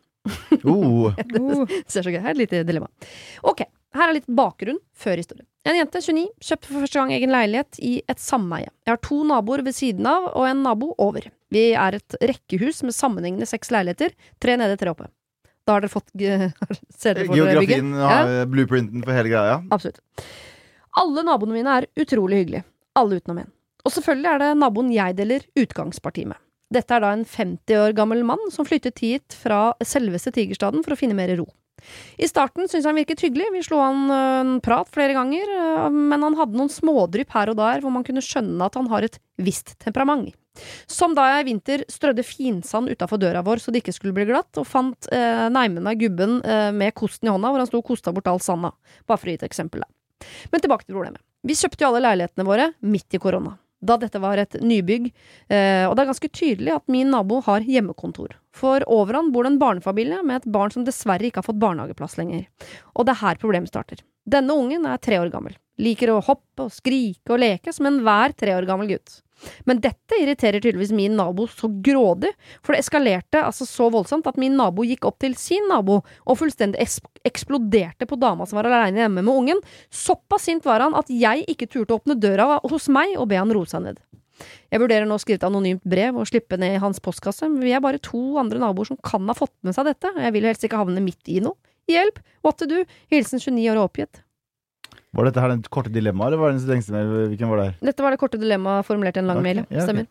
[SPEAKER 5] Det ser så gøy, her et lite dilemma. Ok, her litt bakgrunn før historie. En jente, 29, kjøpte for første gang egen leilighet I et sameie. Jeg har 2 naboer ved siden av, og en nabo over. Vi et rekkehus med sammenhengende 6 leiligheter, 3 nede, 3 oppe. Da har dere fått ser dere for
[SPEAKER 7] Geografien har blueprinten for hele greia.
[SPEAKER 5] Absolutt. Alle naboene mine utrolig hyggelige. Alle utenom en. Og selvfølgelig det naboen jeg deler utgangsparti med. Dette da en 50 år gammel mann som flyttet hit fra selveste Tigerstaden for å finne mer ro. I starten synes han virket hyggelig, vi slo han en prat flere ganger, men han hadde noen smådrypp her og der hvor man kunne skjønne at han har et visst temperament. Som da jeg I vinter strødde finsand utenfor døra vår så det ikke skulle bli glatt, og fant neimene gubben med kosten I hånda hvor han sto og kosta bort all sanda. Bare for å gi et eksempel. Men tilbake til problemet. Vi kjøpte jo alle leilighetene våre midt I korona. Da dette var et nybygg, og det ganske tydelig at min nabo har hjemmekontor. For over han bor det en barnefamilie med et barn som dessverre ikke har fått barnehageplass lenger. Og det her problemet starter. Denne ungen 3 år gammel. Liker å hoppe og skrike og leke som enhver 3 år gammel gutt. Men dette irriterer tydeligvis min nabo så grådig, for det eskalerte altså så voldsomt at min nabo gikk opp til sin nabo og fullstendig eksploderte på dama som var alene hjemme med ungen. Såpass sint var han at jeg ikke turte å åpne døra hos meg og be han roe seg ned. Jeg vurderer nå å skrive et anonymt brev og slippe ned I hans postkasse, men vi bare 2 andre naboer som kan ha fått med seg dette. Jeg vil helst ikke havne midt I noe. Hjelp, what to do? Hilsen 29 år og oppgitt.
[SPEAKER 7] Var dette her den korte dilemma, eller var det den lengste mail? Hvilken var det her?
[SPEAKER 5] Dette var det korte dilemma formulert I en lang mail, ja, stemmer.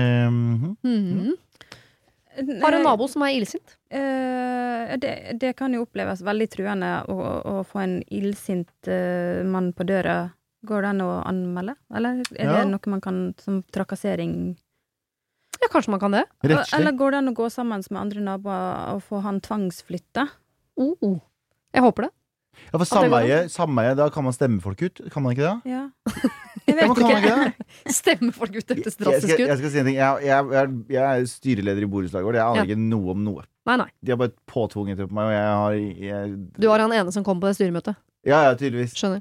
[SPEAKER 5] Har en nabo som illsint?
[SPEAKER 6] Det kan jo oppleves veldig truende å få en illsint mann på døra. Går det an å anmelde? Eller det noe man kan som trakassering?
[SPEAKER 5] Ja, kanskje man kan det.
[SPEAKER 7] Rettslig.
[SPEAKER 6] Eller går det an å gå sammen med andre naboer og få han tvangsflytta?
[SPEAKER 5] Jeg håper det.
[SPEAKER 7] Ja, for sameie, da kan man stemme folk ut. Kan man ikke det?
[SPEAKER 6] Ja.
[SPEAKER 5] Jeg vet ikke. Stemme folk ut etter drastisk ut.
[SPEAKER 7] Jeg skal si en ting. Jeg styreleder I borettslaget vårt. Jeg aner ikke noe om noe.
[SPEAKER 5] Nei.
[SPEAKER 7] De har bare påtvunget det på meg, og
[SPEAKER 5] Du var han ene som kom på det styremøtet?
[SPEAKER 7] Ja, tydeligvis.
[SPEAKER 5] Skjønner.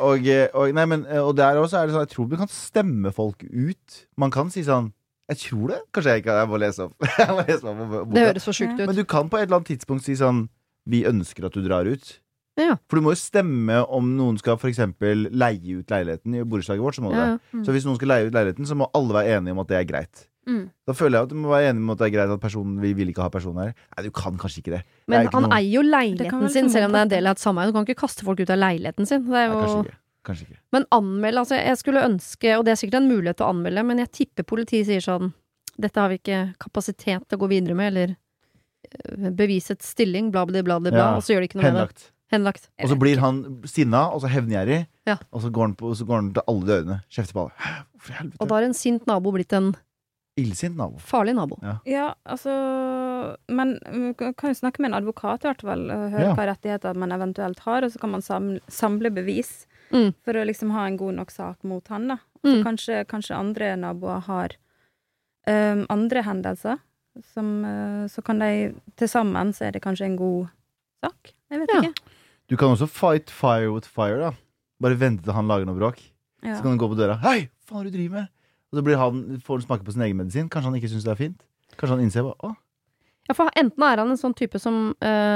[SPEAKER 7] Og der også det sånn, jeg tror vi kan stemme folk ut. Man kan si sånn, jeg tror det. Kanskje jeg må lese opp.
[SPEAKER 5] Det høres for sjukt ut.
[SPEAKER 7] Men du kan på et eller annet tidspunkt si sånn, vi ønsker at du drar ut.
[SPEAKER 5] Ja.
[SPEAKER 7] For du må jo stemme om noen skal for eksempel leie ut leiligheten I borettslaget vårt, så må det. Så hvis noen skal leie ut leiligheten, så må alle være enige om at det greit. Da føler jeg at du må være enige om at det greit at vi vil ikke ha personen her. Nei, du kan kanskje ikke det.
[SPEAKER 5] Men han eier jo leiligheten sin, selv om det en del av et sameie. Du kan ikke kaste folk ut av leiligheten sin. Det jo...
[SPEAKER 7] Kanskje ikke.
[SPEAKER 5] Men anmelde, altså jeg skulle ønske, og det sikkert en mulighet til å anmelde, men jeg tipper politiet sier sånn, dette har vi ikke kapasitet til å gå videre med, eller beviset stilling, bla bla bla bla, og så gjør det ikke noe med det. Henlagt.
[SPEAKER 7] Og så blir han sinna, og så hevngjerrig, og så går han til alle dørene, kjefter på alle.
[SPEAKER 5] Og da en sint nabo blitt en
[SPEAKER 7] illsint nabo.
[SPEAKER 5] Farlig nabo.
[SPEAKER 6] Ja, altså, men kan jo snakke med en advokat I hvert fall, og høre hva rettigheter man eventuelt har, og så kan man samle bevis for å liksom ha en god nok sak mot han da. Så kanskje andre naboer har andre hendelser, så kan de til sammen, så det kanskje en god sak. Jeg vet ikke.
[SPEAKER 7] Du kan også fight fire with fire da. Bare vente til han lager noe bråk. Så kan han gå på døra. Hei, hva faen du driver med? Og så får han smake på sin egen medisin. Kanskje han ikke synes det fint. Kanskje han innser bare,
[SPEAKER 5] Ja, for enten han en sånn type som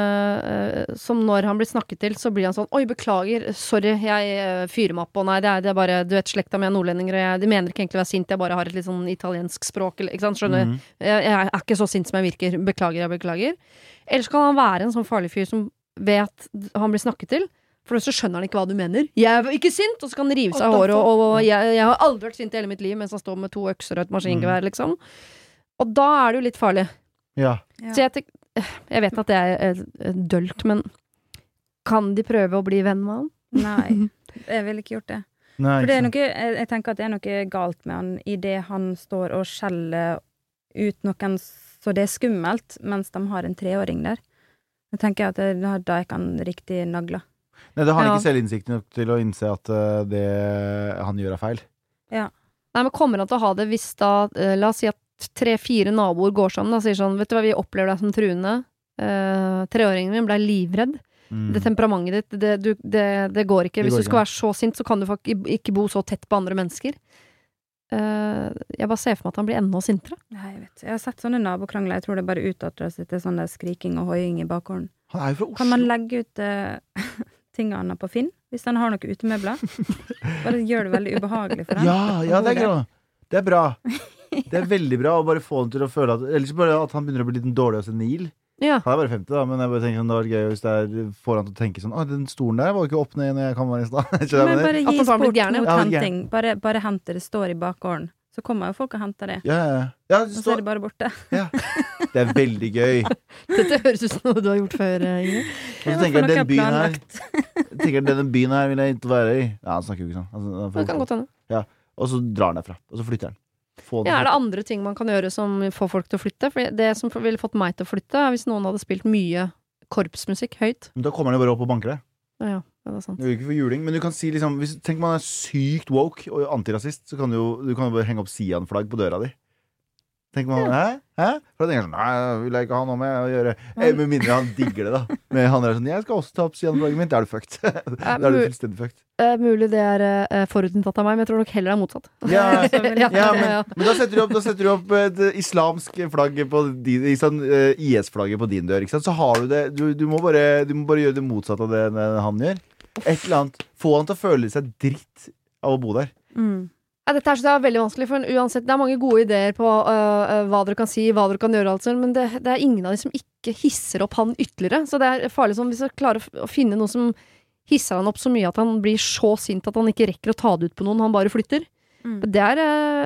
[SPEAKER 5] når han blir snakket til, så blir han sånn, oi, beklager, sorry, jeg fyrer meg opp, og nei, det er bare, du vet, slekta mi er nordlendinger, og de mener ikke egentlig å være sint, jeg bare har et litt sånn italiensk språk, ikke sant, skjønner? Jeg er ikke så sint som jeg virker, beklager. Ellers kan han være en sånn farlig fyr som vet han blir snakket til, for så skjønner han ikke hva du mener. Jeg er ikke sint, og så kan han rive seg i håret, og jeg har aldri vært sint i hele mitt liv, mens han står med 2 økser og et maskingevær, liksom. Og da er det jo litt farlig.
[SPEAKER 7] Ja.
[SPEAKER 5] Så jeg vet at det er dølt, men kan de prøve å bli venn med han?
[SPEAKER 6] Nei, jeg ville ikke gjort det.
[SPEAKER 7] Nei,
[SPEAKER 6] For det er noe, jeg tenker at det er noe galt med han i det han står og skjeller ut noen så det er skummelt, mens de har en 3-åring der. Jeg tenker at da er ikke han riktig nagla.
[SPEAKER 7] Nei, da har han ikke selvinnsikt nok til å innse at det han gjør er feil.
[SPEAKER 6] Ja.
[SPEAKER 5] Nei, men kommer han til å ha det hvis da, la oss si at 3-4 naboer går sammen og sier sånn, vet du hva, vi opplever deg som truende. 3-åringen min ble livredd. Det temperamentet ditt, det går ikke. Hvis du skal være så sint, så kan du faktisk ikke bo så tett på andre mennesker. Jeg bare ser for meg at han blir enda sintere.
[SPEAKER 6] Nei, jeg vet. Jeg har sett sånne nabokrangler. Jeg tror det bare utatrer seg til sånn der skriking og hoiing i bakgården.
[SPEAKER 7] Han er jo fra Oslo.
[SPEAKER 6] Kan man legge ut tingene på Finn, hvis han har noe utemøbler? Bare gjør det veldig ubehagelig for ham.
[SPEAKER 7] Ja, det er bra. Det er bra. Det er veldig bra å bare få han til å føle at ellers bare at han begynner å bli litt dårlig og senil.
[SPEAKER 5] Ja.
[SPEAKER 7] Han er bare 50 da, men jeg bare tenker sånn, det var gøy hvis det får han til å tenke sånn, den stolen der var jo ikke opp ned når jeg kan være i stad.
[SPEAKER 6] Men bare gi sport mot
[SPEAKER 7] Ja,
[SPEAKER 6] henting. Bare hente det står i bakgården. Så kommer jo folk og henter det.
[SPEAKER 7] Ja,
[SPEAKER 6] og så er det bare borte.
[SPEAKER 7] Ja. Det er veldig gøy.
[SPEAKER 5] Dette høres ut som noe du har gjort før, Ingrid.
[SPEAKER 7] Og så tenker jeg, den byen her vil jeg ikke være i. Ja, han snakker jo ikke sånn.
[SPEAKER 5] Det kan godt hende.
[SPEAKER 7] Ja, og så drar han derfra, og så flytter han.
[SPEAKER 5] Ja, er det andre ting man kan gjøre som får folk til å flytte? For det som ville fått meg til å flytte, er hvis noen hadde spilt mye korpsmusikk høyt.
[SPEAKER 7] Men da kommer han jo bare opp og banker det.
[SPEAKER 5] Ja, det er sant.
[SPEAKER 7] Det er jo ikke for juling, men du kan si liksom, tenk man er sykt woke og antirasist, så kan du kan bare henge opp Sian-flagg på døra di. Tenker man, hæ? For da tenker jeg sånn, nei, vil jeg ikke ha noe med å gjøre. Med mindre han digger det da. Men han er sånn, jeg skal også ta opp Sian-flagget mitt. Da er du fucked. Da er du fullstendig fucked.
[SPEAKER 5] Mulig det er forutinntatt av meg, men jeg tror nok heller det er motsatt.
[SPEAKER 7] Men da setter du opp et islamsk flagg på din, sånn, IS-flagget på din dør, ikke sant? Så har du det, du må bare gjøre det motsatt av det han gjør. Et eller annet. Få han til å føle seg dritt av å bo der.
[SPEAKER 5] Ja, dette er veldig vanskelig, for uansett, det er mange gode ideer på hva dere kan si, hva dere kan gjøre, altså, men det er ingen av de som ikke hisser opp han ytterligere. Så det er farlig sånn, hvis jeg klarer å finne noe som hisser han opp så mye at han blir så sint at han ikke rekker å ta det ut på noen, han bare flytter. Det er,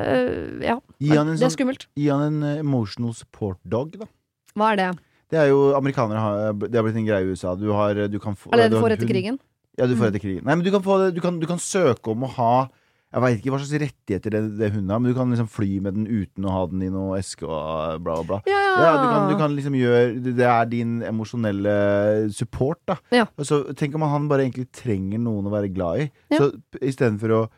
[SPEAKER 5] det er skummelt.
[SPEAKER 7] Gi han en emotional support dog, da.
[SPEAKER 5] Hva er det?
[SPEAKER 7] Det er jo, amerikanere det har blitt en greie i USA. Du kan få,
[SPEAKER 5] er det du får etter krigen?
[SPEAKER 7] Ja, du får etter krigen. Nei, men du kan søke om å ha, jeg vet ikke hva slags rettigheter det hunden har, men du kan liksom fly med den uten å ha den i noe eske og bla bla bla. Ja, du kan liksom gjøre, det er din emosjonelle support da. Ja. Og så tenk om han bare egentlig trenger noen å være glad i. Ja. Så i stedet for å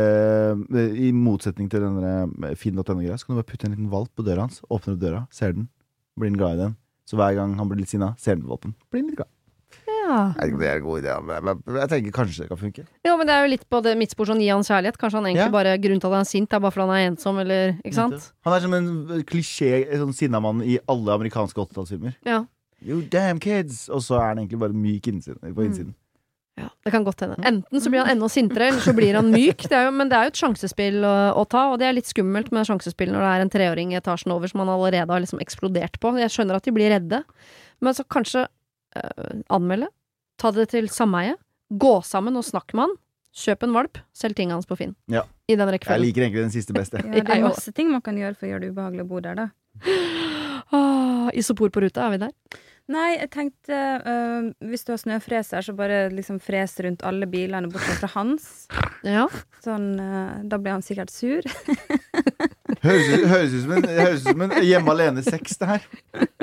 [SPEAKER 7] i motsetning til denne Finn.no-greia, så kan du bare putte en liten valp på døra hans, åpner opp døra, ser den, blir den glad i den. Så hver gang han blir litt sinna, ser den på valpen, blir den litt glad.
[SPEAKER 5] Ja.
[SPEAKER 7] Jeg vet ikke om det er en god idé, men jeg tenker kanskje det kan funke.
[SPEAKER 5] Jo, men det er jo litt på det midtspor sånn, gi han kjærlighet. Kanskje han egentlig bare, grunnen til at han er sint, er bare fordi han er ensom, eller, ikke sant?
[SPEAKER 7] Han er som en klisjé, sånn sinnamann i alle amerikanske 80-tallsfilmer.
[SPEAKER 5] Ja.
[SPEAKER 7] You damn kids! Og så er han egentlig bare myk på innsiden.
[SPEAKER 5] Ja, det kan godt hende. Enten så blir han enda sintere, eller så blir han myk. Men det er jo et sjansespill å ta, og det er litt skummelt med sjansespill når det er en 3-åring i etasjen over som han allerede har liksom eksplodert på. Jeg skjønner at de blir redde, men så kanskje anmelde, ta det til sameie, gå sammen og snakke med han, kjøp en valp, selg tingene hans på Finn. Ja. I den rekkefølgen.
[SPEAKER 7] Jeg liker egentlig den siste beste.
[SPEAKER 6] Ja, det er masse ting man kan gjøre for å gjøre det ubehagelig å bo der da.
[SPEAKER 5] Isopor på ruta, er vi der?
[SPEAKER 6] Nei, jeg tenkte hvis du har snøfreser, så bare liksom fres rundt alle bilene bortsett fra hans.
[SPEAKER 5] Ja.
[SPEAKER 6] Sånn, da blir han sikkert sur.
[SPEAKER 7] Høres ut som en hjemme alene 6 det her.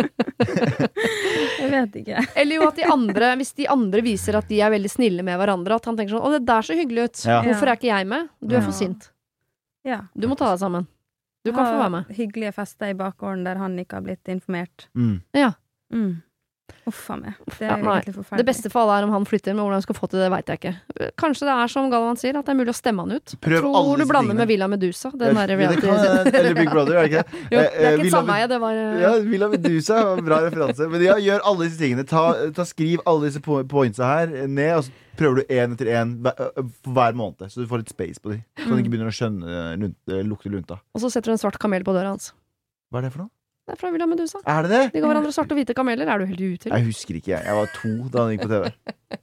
[SPEAKER 6] Jeg vet ikke.
[SPEAKER 5] Eller jo at hvis de andre viser at de er veldig snille med hverandre, at han tenker sånn, det der så hyggelig ut. Ja. Hvorfor er ikke jeg med? Du er for sint.
[SPEAKER 6] Ja.
[SPEAKER 5] Du må ta deg sammen. Du kan få være med.
[SPEAKER 6] Hyggelige fester i bakgården der han ikke har blitt informert.
[SPEAKER 5] Ja.
[SPEAKER 6] Uffa meg. Det
[SPEAKER 5] Ja, nei.
[SPEAKER 6] egentlig forferdelig.
[SPEAKER 5] Det beste for alle om han flytter, men hvordan han skal få til det, vet jeg ikke. Kanskje det som Galvan sier, at det mulig å stemme han ut.
[SPEAKER 7] Prøv alle
[SPEAKER 5] Tror du
[SPEAKER 7] disse
[SPEAKER 5] blander
[SPEAKER 7] tingene.
[SPEAKER 5] med Villa Medusa. Den der
[SPEAKER 7] Ja, det
[SPEAKER 5] reality.
[SPEAKER 7] kan- eller Big Brother, er det ikke det?
[SPEAKER 5] Jo, det er ikke et
[SPEAKER 7] Villa
[SPEAKER 5] sameie, det var
[SPEAKER 7] Ja, Villa Medusa, bra referanse. Men ja, gjør alle disse tingene. Skriv alle disse pointsa her ned, og så prøver du en etter en hver måned. Så du får litt space på dem. Så du ikke begynner å lukte lunta.
[SPEAKER 5] Og så setter du en svart kamel på døra hans.
[SPEAKER 7] Hva er det for noe?
[SPEAKER 5] Det er fra Villa Medusa.
[SPEAKER 7] Er det det?
[SPEAKER 5] De ga hverandre svarte og hvite kameler. Er du helt util?
[SPEAKER 7] Jeg husker ikke, jeg var 2 da han gikk på TV.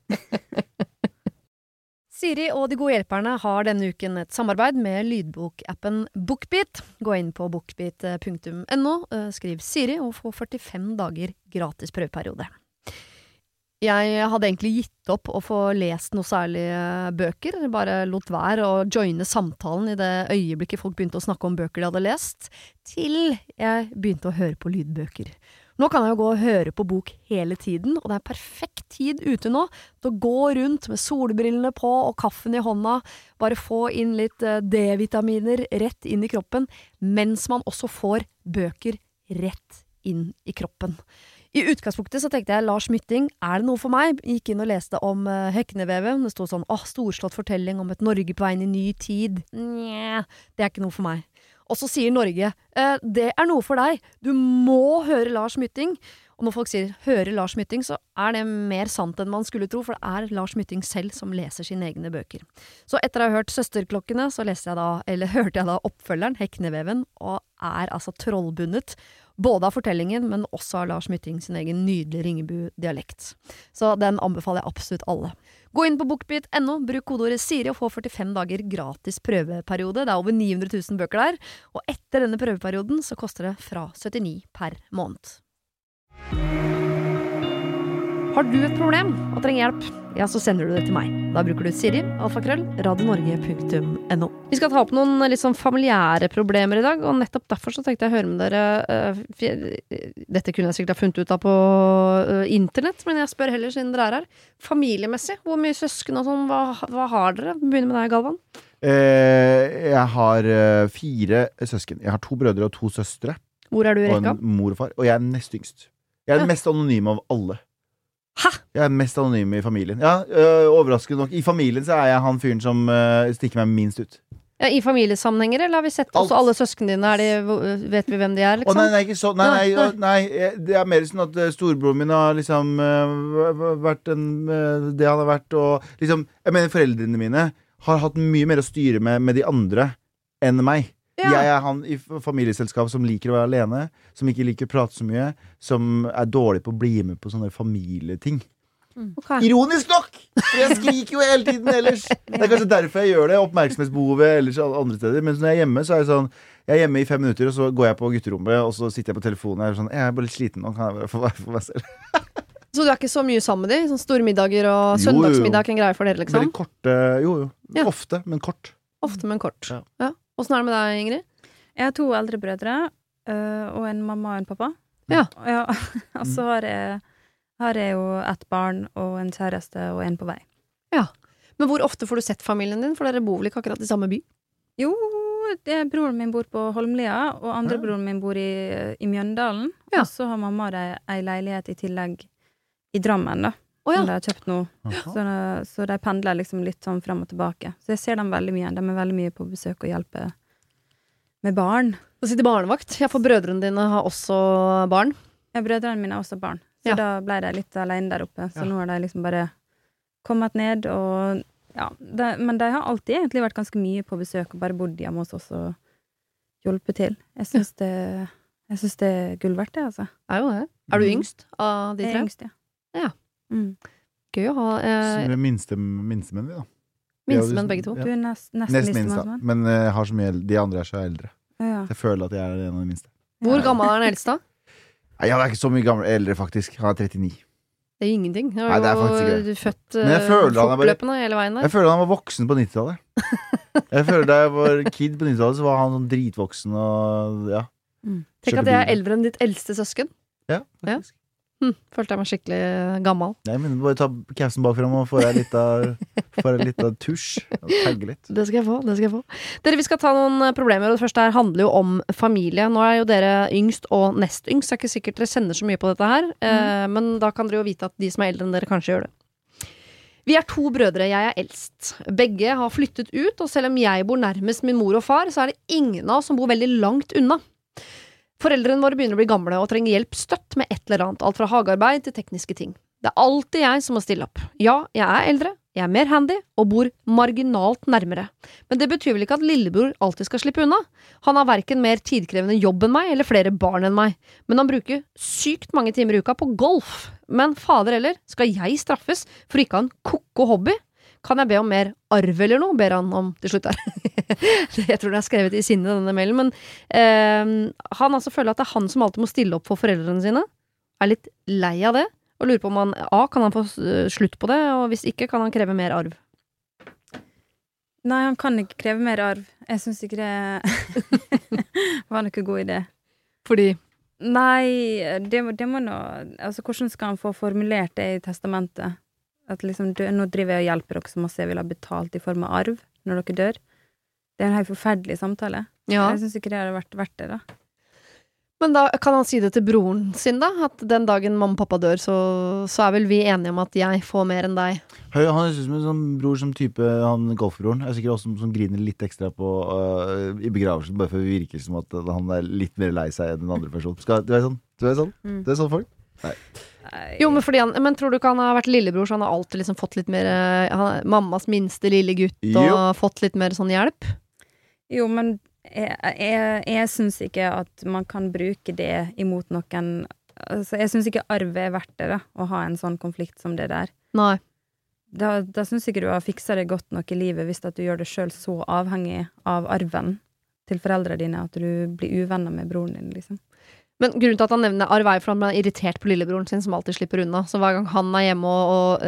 [SPEAKER 5] Siri og De gode hjelperne har denne uken et samarbeid med lydbokappen Bookbeat. Gå inn på bookbeat.no, skriv Siri og få 45 dager gratis prøveperiode. Jeg hadde egentlig gitt opp å få lest noe særlig bøker, bare lot være å joine samtalen i det øyeblikket folk begynte å snakke om bøker de hadde lest, til jeg begynte å høre på lydbøker. Nå kan jeg jo gå og høre på bok hele tiden, og det er perfekt tid ute nå til å gå rundt med solbrillene på og kaffen i hånda, bare få inn litt D-vitaminer rett inn i kroppen, mens man også får bøker rett inn i kroppen. I utgangspunktet så tenkte jeg, Lars Mytting, er det noe for meg? Gikk inn og leste om Hekneveven. Det stod sånn, storslått fortelling om et Norge på vei inn i ny tid. Nja, det er ikke noe for meg. Og så sier Norge, det er noe for deg. Du må høre Lars Mytting. Og når folk sier, høre Lars Mytting, så er det mer sant enn man skulle tro, for det er Lars Mytting selv som leser sine egne bøker. Så etter å ha hørt Søsterklokkene, så hørte jeg da oppfølgeren, Hekneveven, og er altså trollbundet, både av fortellingen, men også av Lars Mytting sin egen nydelige Ringebu-dialekt. Så den anbefaler jeg absolutt alle. Gå inn på bookbeat.no, bruk kodeordet Siri og få 45 dager gratis prøveperiode. Det er over 900 000 bøker der, og etter denne prøveperioden så koster det fra 79 per måned. Har du et problem og trenger hjelp, ja, så sender du det til meg. Da bruker du Siri, alfakrøll, radionorge.no. Vi skal ta opp noen litt sånn familiære problemer i dag, og nettopp derfor så tenkte jeg å høre med dere. Dette kunne jeg sikkert ha funnet ut av på internett, men jeg spør heller siden dere er her. Familiemessig, hvor mye søsken og sånn, hva har dere? Begynner med deg, Galvan.
[SPEAKER 7] Jeg har 4 søsken. Jeg har 2 brødre og 2 søstre.
[SPEAKER 5] Hvor er du i rekka?
[SPEAKER 7] Og en mor og far. Og jeg er nest yngst. Jeg er den mest anonyme av alle.
[SPEAKER 5] Hæ?
[SPEAKER 7] Jeg er mest anonym i familien. Ja, overraskende nok. I familien så er jeg han fyren som stikker meg minst ut.
[SPEAKER 5] Ja, I familiesammenhenger, eller har vi sett også alle søskene dine? Vet vi hvem de er, liksom?
[SPEAKER 7] Nei, ikke så. Nei, det er mer sånn at storebroren min har liksom vært det han har vært, og liksom, jeg mener foreldrene mine har hatt mye mer å styre med de andre enn meg. Ja. Jeg er han i familieselskap som liker å være alene, som ikke liker å prate så mye, som er dårlig på å bli med på sånne familieting.
[SPEAKER 5] Okay.
[SPEAKER 7] Ironisk nok! For jeg skriker jo hele tiden ellers. Det er kanskje derfor jeg gjør det. Oppmerksomhetsbehovet ellers andre steder. Men når jeg er hjemme, så er det sånn, jeg er hjemme i 5 minutter, og så går jeg på gutterommet, og så sitter jeg på telefonen og er sånn, jeg er bare litt sliten nå, kan jeg bare få være for meg selv.
[SPEAKER 5] Så du er ikke så mye sammen med de? Sånn store middager og søndagsmiddag en greie for dere, liksom?
[SPEAKER 7] Veldig korte, jo. Ja. Ofte, men kort.
[SPEAKER 5] Ofte, men kort. Ja. Hvordan er det med deg, Ingrid?
[SPEAKER 6] Jeg har 2 eldre brødre, og en mamma og en pappa.
[SPEAKER 5] Ja.
[SPEAKER 6] Og så har jeg jo et barn og en kjæreste og en på vei.
[SPEAKER 5] Ja. Men hvor ofte får du sett familien din? For dere bor vel ikke akkurat i samme by?
[SPEAKER 6] Jo, broren min bor på Holmlia, og andre broren min bor i Mjøndalen. Ja. Og så har mamma ei leilighet i tillegg i Drammen, da. Som de har kjøpt nå. Så de pendler liksom litt sånn frem og tilbake. Så jeg ser dem veldig mye. De er veldig mye på besøk og hjelper med barn.
[SPEAKER 5] Og sitter barnevakt. Ja, for brødrene dine har også barn.
[SPEAKER 6] Ja, brødrene mine har også barn. Så da ble de litt alene der oppe. Så nå har de liksom bare kommet ned og men de har alltid egentlig vært ganske mye på besøk og bare bodd hjemme hos oss og hjulpet til. Jeg synes det er gull verdt det, altså. Er jo det. Er du yngst av de 3? Jeg er yngst, ja.
[SPEAKER 5] Ja. Gøy å ha
[SPEAKER 7] minstemenn, da.
[SPEAKER 5] Minstemenn begge to.
[SPEAKER 6] Du er nesten
[SPEAKER 7] minst, da. Men jeg har så mye, de andre er så eldre.
[SPEAKER 6] Ja.
[SPEAKER 7] Jeg føler at jeg er en av de minste.
[SPEAKER 5] Hvor gammel er den eldste?
[SPEAKER 7] Jeg er ikke så mye eldre, faktisk. Han er 39.
[SPEAKER 5] Det er ingenting.
[SPEAKER 7] Nei, det er faktisk ikke det.
[SPEAKER 5] Født
[SPEAKER 7] fortløpende
[SPEAKER 5] hele veien der.
[SPEAKER 7] Jeg føler han var voksen på 90-tallet. Jeg føler da jeg var kid på 90-tallet, så var han sånn dritvoksen og ja.
[SPEAKER 5] Tenk at jeg er eldre enn ditt eldste søsken.
[SPEAKER 7] Ja, faktisk.
[SPEAKER 5] Følte jeg meg skikkelig gammel.
[SPEAKER 7] Nei, men bare ta capsen bakfram og få deg litt av tusj og tagge litt.
[SPEAKER 5] Det skal jeg få. Dere, vi skal ta noen problemer, og det første her handler jo om familie. Nå er jo dere yngst og nest yngst, så er ikke sikkert dere sender så mye på dette her, men da kan dere jo vite at de som er eldre enn dere kanskje gjør det. Vi er 2 brødre, jeg er eldst. Begge har flyttet ut, og selv om jeg bor nærmest min mor og far, så er det ingen av oss som bor veldig langt unna. Foreldrene våre begynner å bli gamle og trenger hjelp støtt med et eller annet, alt fra hagearbeid til tekniske ting. Det er alltid jeg som må stille opp. Ja, jeg er eldre, jeg er mer handy og bor marginalt nærmere. Men det betyr vel ikke at lillebror alltid skal slippe unna. Han har hverken mer tidkrevende jobb enn meg eller flere barn enn meg, men han bruker sykt mange timer i uka på golf. Men fader heller, skal jeg straffes for ikke å ha en koko hobby? Kan jeg be om mer arv eller noe, ber han om til slutt her. Jeg tror det er skrevet i sinne denne mailen, men han altså føler at det er han som alltid må stille opp for foreldrene sine. Er litt lei av det, og lurer på om kan han få slutt på det, og hvis ikke kan han kreve mer arv.
[SPEAKER 6] Nei, han kan ikke kreve mer arv. Jeg synes ikke det var noe god idé.
[SPEAKER 5] Fordi?
[SPEAKER 6] Nei, det må nå, altså hvordan skal han få formulert det i testamentet? At liksom, nå driver jeg og hjelper dere så masse jeg vil ha betalt i form av arv når dere dør. Det er en helt forferdelig samtale.
[SPEAKER 5] Ja.
[SPEAKER 6] Jeg synes ikke det har vært verdt det da.
[SPEAKER 5] Men da kan han si det til broren sin da, at den dagen mamma og pappa dør, så er vel vi enige om at jeg får mer enn deg.
[SPEAKER 7] Han er som en sånn bror som type, han golfbroren, er sikkert også som griner litt ekstra på, i begravelsen, bare for det virker som at han er litt mer lei seg enn den andre personen. Du er sånn? Det er sånn folk? Nei.
[SPEAKER 5] Jo, men tror du ikke han har vært lillebror, så han har alltid liksom fått litt mer mammas minste lille gutt og fått litt mer sånn hjelp?
[SPEAKER 6] Jo, men jeg synes ikke at man kan bruke det imot noen. Altså, jeg synes ikke arv er verdt det da, å ha en sånn konflikt som det der.
[SPEAKER 5] Nei.
[SPEAKER 6] Da synes ikke du har fikset det godt nok i livet hvis at du gjør det selv så avhengig av arven til foreldre dine at du blir uvenner med broren din, liksom.
[SPEAKER 5] Men grunnen til at han nevner arv er for han ble irritert på lillebroren sin som alltid slipper unna. Så hver gang han er hjemme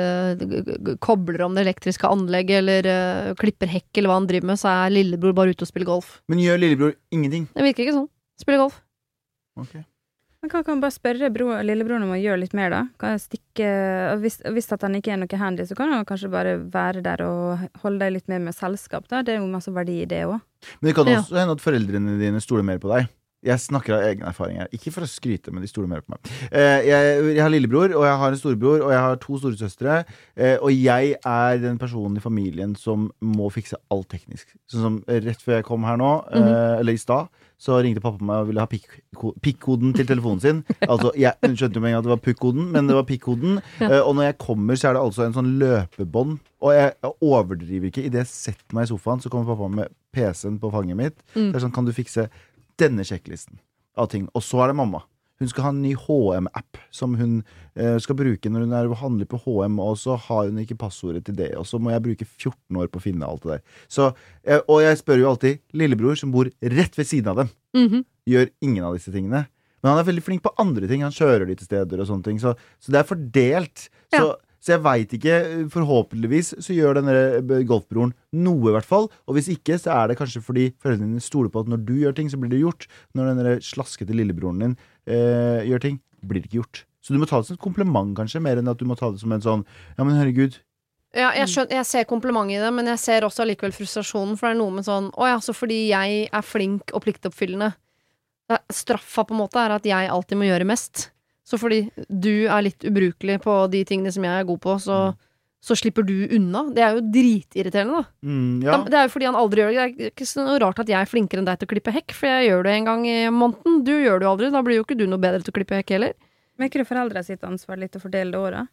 [SPEAKER 5] og kobler om det elektriske anlegget eller klipper hekk eller hva han driver med, så er lillebror bare ute og spiller golf.
[SPEAKER 7] Men gjør lillebror ingenting?
[SPEAKER 5] Det virker ikke sånn. Spiller golf.
[SPEAKER 7] Ok.
[SPEAKER 6] Men kan han bare spørre lillebroren om å gjøre litt mer da? Kan jeg stikke, hvis at han ikke er noe handy, så kan han kanskje bare være der og holde deg litt mer med selskap da. Det er jo masse verdi i det også. Men
[SPEAKER 7] det kan også hende at foreldrene dine stoler mer på deg. Jeg snakker av egen erfaring her. Ikke for å skryte, men de stoler mer på meg. Jeg har lillebror, og jeg har en storebror, og jeg har 2 storesøstre. Og jeg er den personen i familien som må fikse alt teknisk. Sånn som rett før jeg kom her nå, eller i stad, så ringte pappa meg og ville ha pikkoden til telefonen sin. Altså, jeg skjønte jo med en gang at det var pukkoden, men det var pikkoden. Og når jeg kommer, så er det altså en sånn løpebånd. Og jeg overdriver ikke. I det jeg setter meg i sofaen, så kommer pappa med PC-en på fanget mitt. Det er sånn, kan du fikse denne sjekklisten av ting. Og så er det mamma. Hun skal ha en ny H&M-app som hun skal bruke når hun er og handler på H&M, og så har hun ikke passordet til det, og så må jeg bruke 14 år på å finne alt det der. Så, og jeg spør jo alltid lillebror som bor rett ved siden av dem. Gjør ingen av disse tingene. Men han er veldig flink på andre ting. Han kjører de til steder og sånne ting. Så det er fordelt. Så jeg vet ikke, forhåpentligvis så gjør denne golfbroren noe i hvert fall, og hvis ikke så er det kanskje fordi foreldrene dine stoler på at når du gjør ting så blir det gjort, når denne slaskete lillebroren din gjør ting, blir det ikke gjort. Så du må ta det som et kompliment kanskje, mer enn at du må ta det som en sånn, ja men herregud.
[SPEAKER 5] Ja, jeg ser kompliment i det, men jeg ser også allikevel frustrasjonen, for det er noe med sånn, så fordi jeg er flink og pliktoppfyllende, straffa på en måte er at jeg alltid må gjøre mest. Så fordi du er litt ubrukelig på de tingene som jeg er god på, så slipper du unna. Det er jo dritirriterende da. Det er jo fordi han aldri gjør det. Det er ikke så rart at jeg er flinkere enn deg til å klippe hekk, for jeg gjør det en gang i måneden. Du gjør det jo aldri, da blir jo ikke du noe bedre til å klippe hekk heller.
[SPEAKER 6] Men er ikke det foreldre sitt ansvar litt å fordele det året?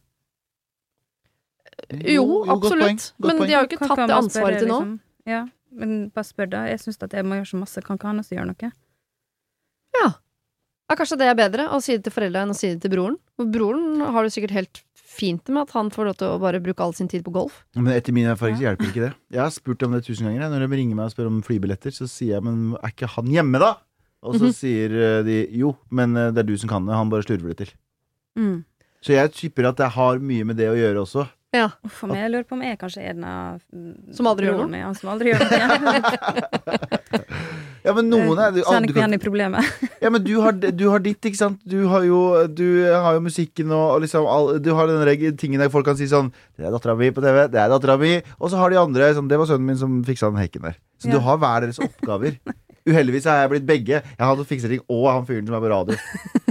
[SPEAKER 5] Jo, absolutt. Men de har jo ikke tatt det ansvaret til nå.
[SPEAKER 6] Liksom? Ja, men bare spør da. Jeg synes at jeg må gjøre så masse. Kan ikke han også gjøre noe?
[SPEAKER 5] Ja. Kanskje det er bedre å si det til foreldre enn å si det til broren. Og broren har det sikkert helt fint med at han får lov til å bare bruke all sin tid på golf.
[SPEAKER 7] Men etter min erfaring så hjelper ikke det. Jeg har spurt om det 1000 ganger. Når de ringer meg og spør om flybilletter, så sier jeg, men er ikke han hjemme da? Og så sier de, jo, men det er du som kan det. Han bare slurver det til. Så jeg tipper at det har mye med det å gjøre også.
[SPEAKER 5] Ja.
[SPEAKER 6] For meg, jeg lurer på om jeg kanskje er den av
[SPEAKER 5] som aldri gjør noe.
[SPEAKER 6] Som aldri gjør noe.
[SPEAKER 7] Ja, men noen
[SPEAKER 6] kjenner ikke igjen i problemet.
[SPEAKER 7] Ja, men du har ditt, ikke sant? Du har jo musikken og liksom du har den tingen der folk kan si sånn, det datteren min på TV, det datteren min, og så har de andre, sånn, det var sønnen min som fikset den hekken der. Så du har hver deres oppgaver. Uheldigvis har jeg blitt begge. Jeg hadde fikset ting, og han fyren som på radio.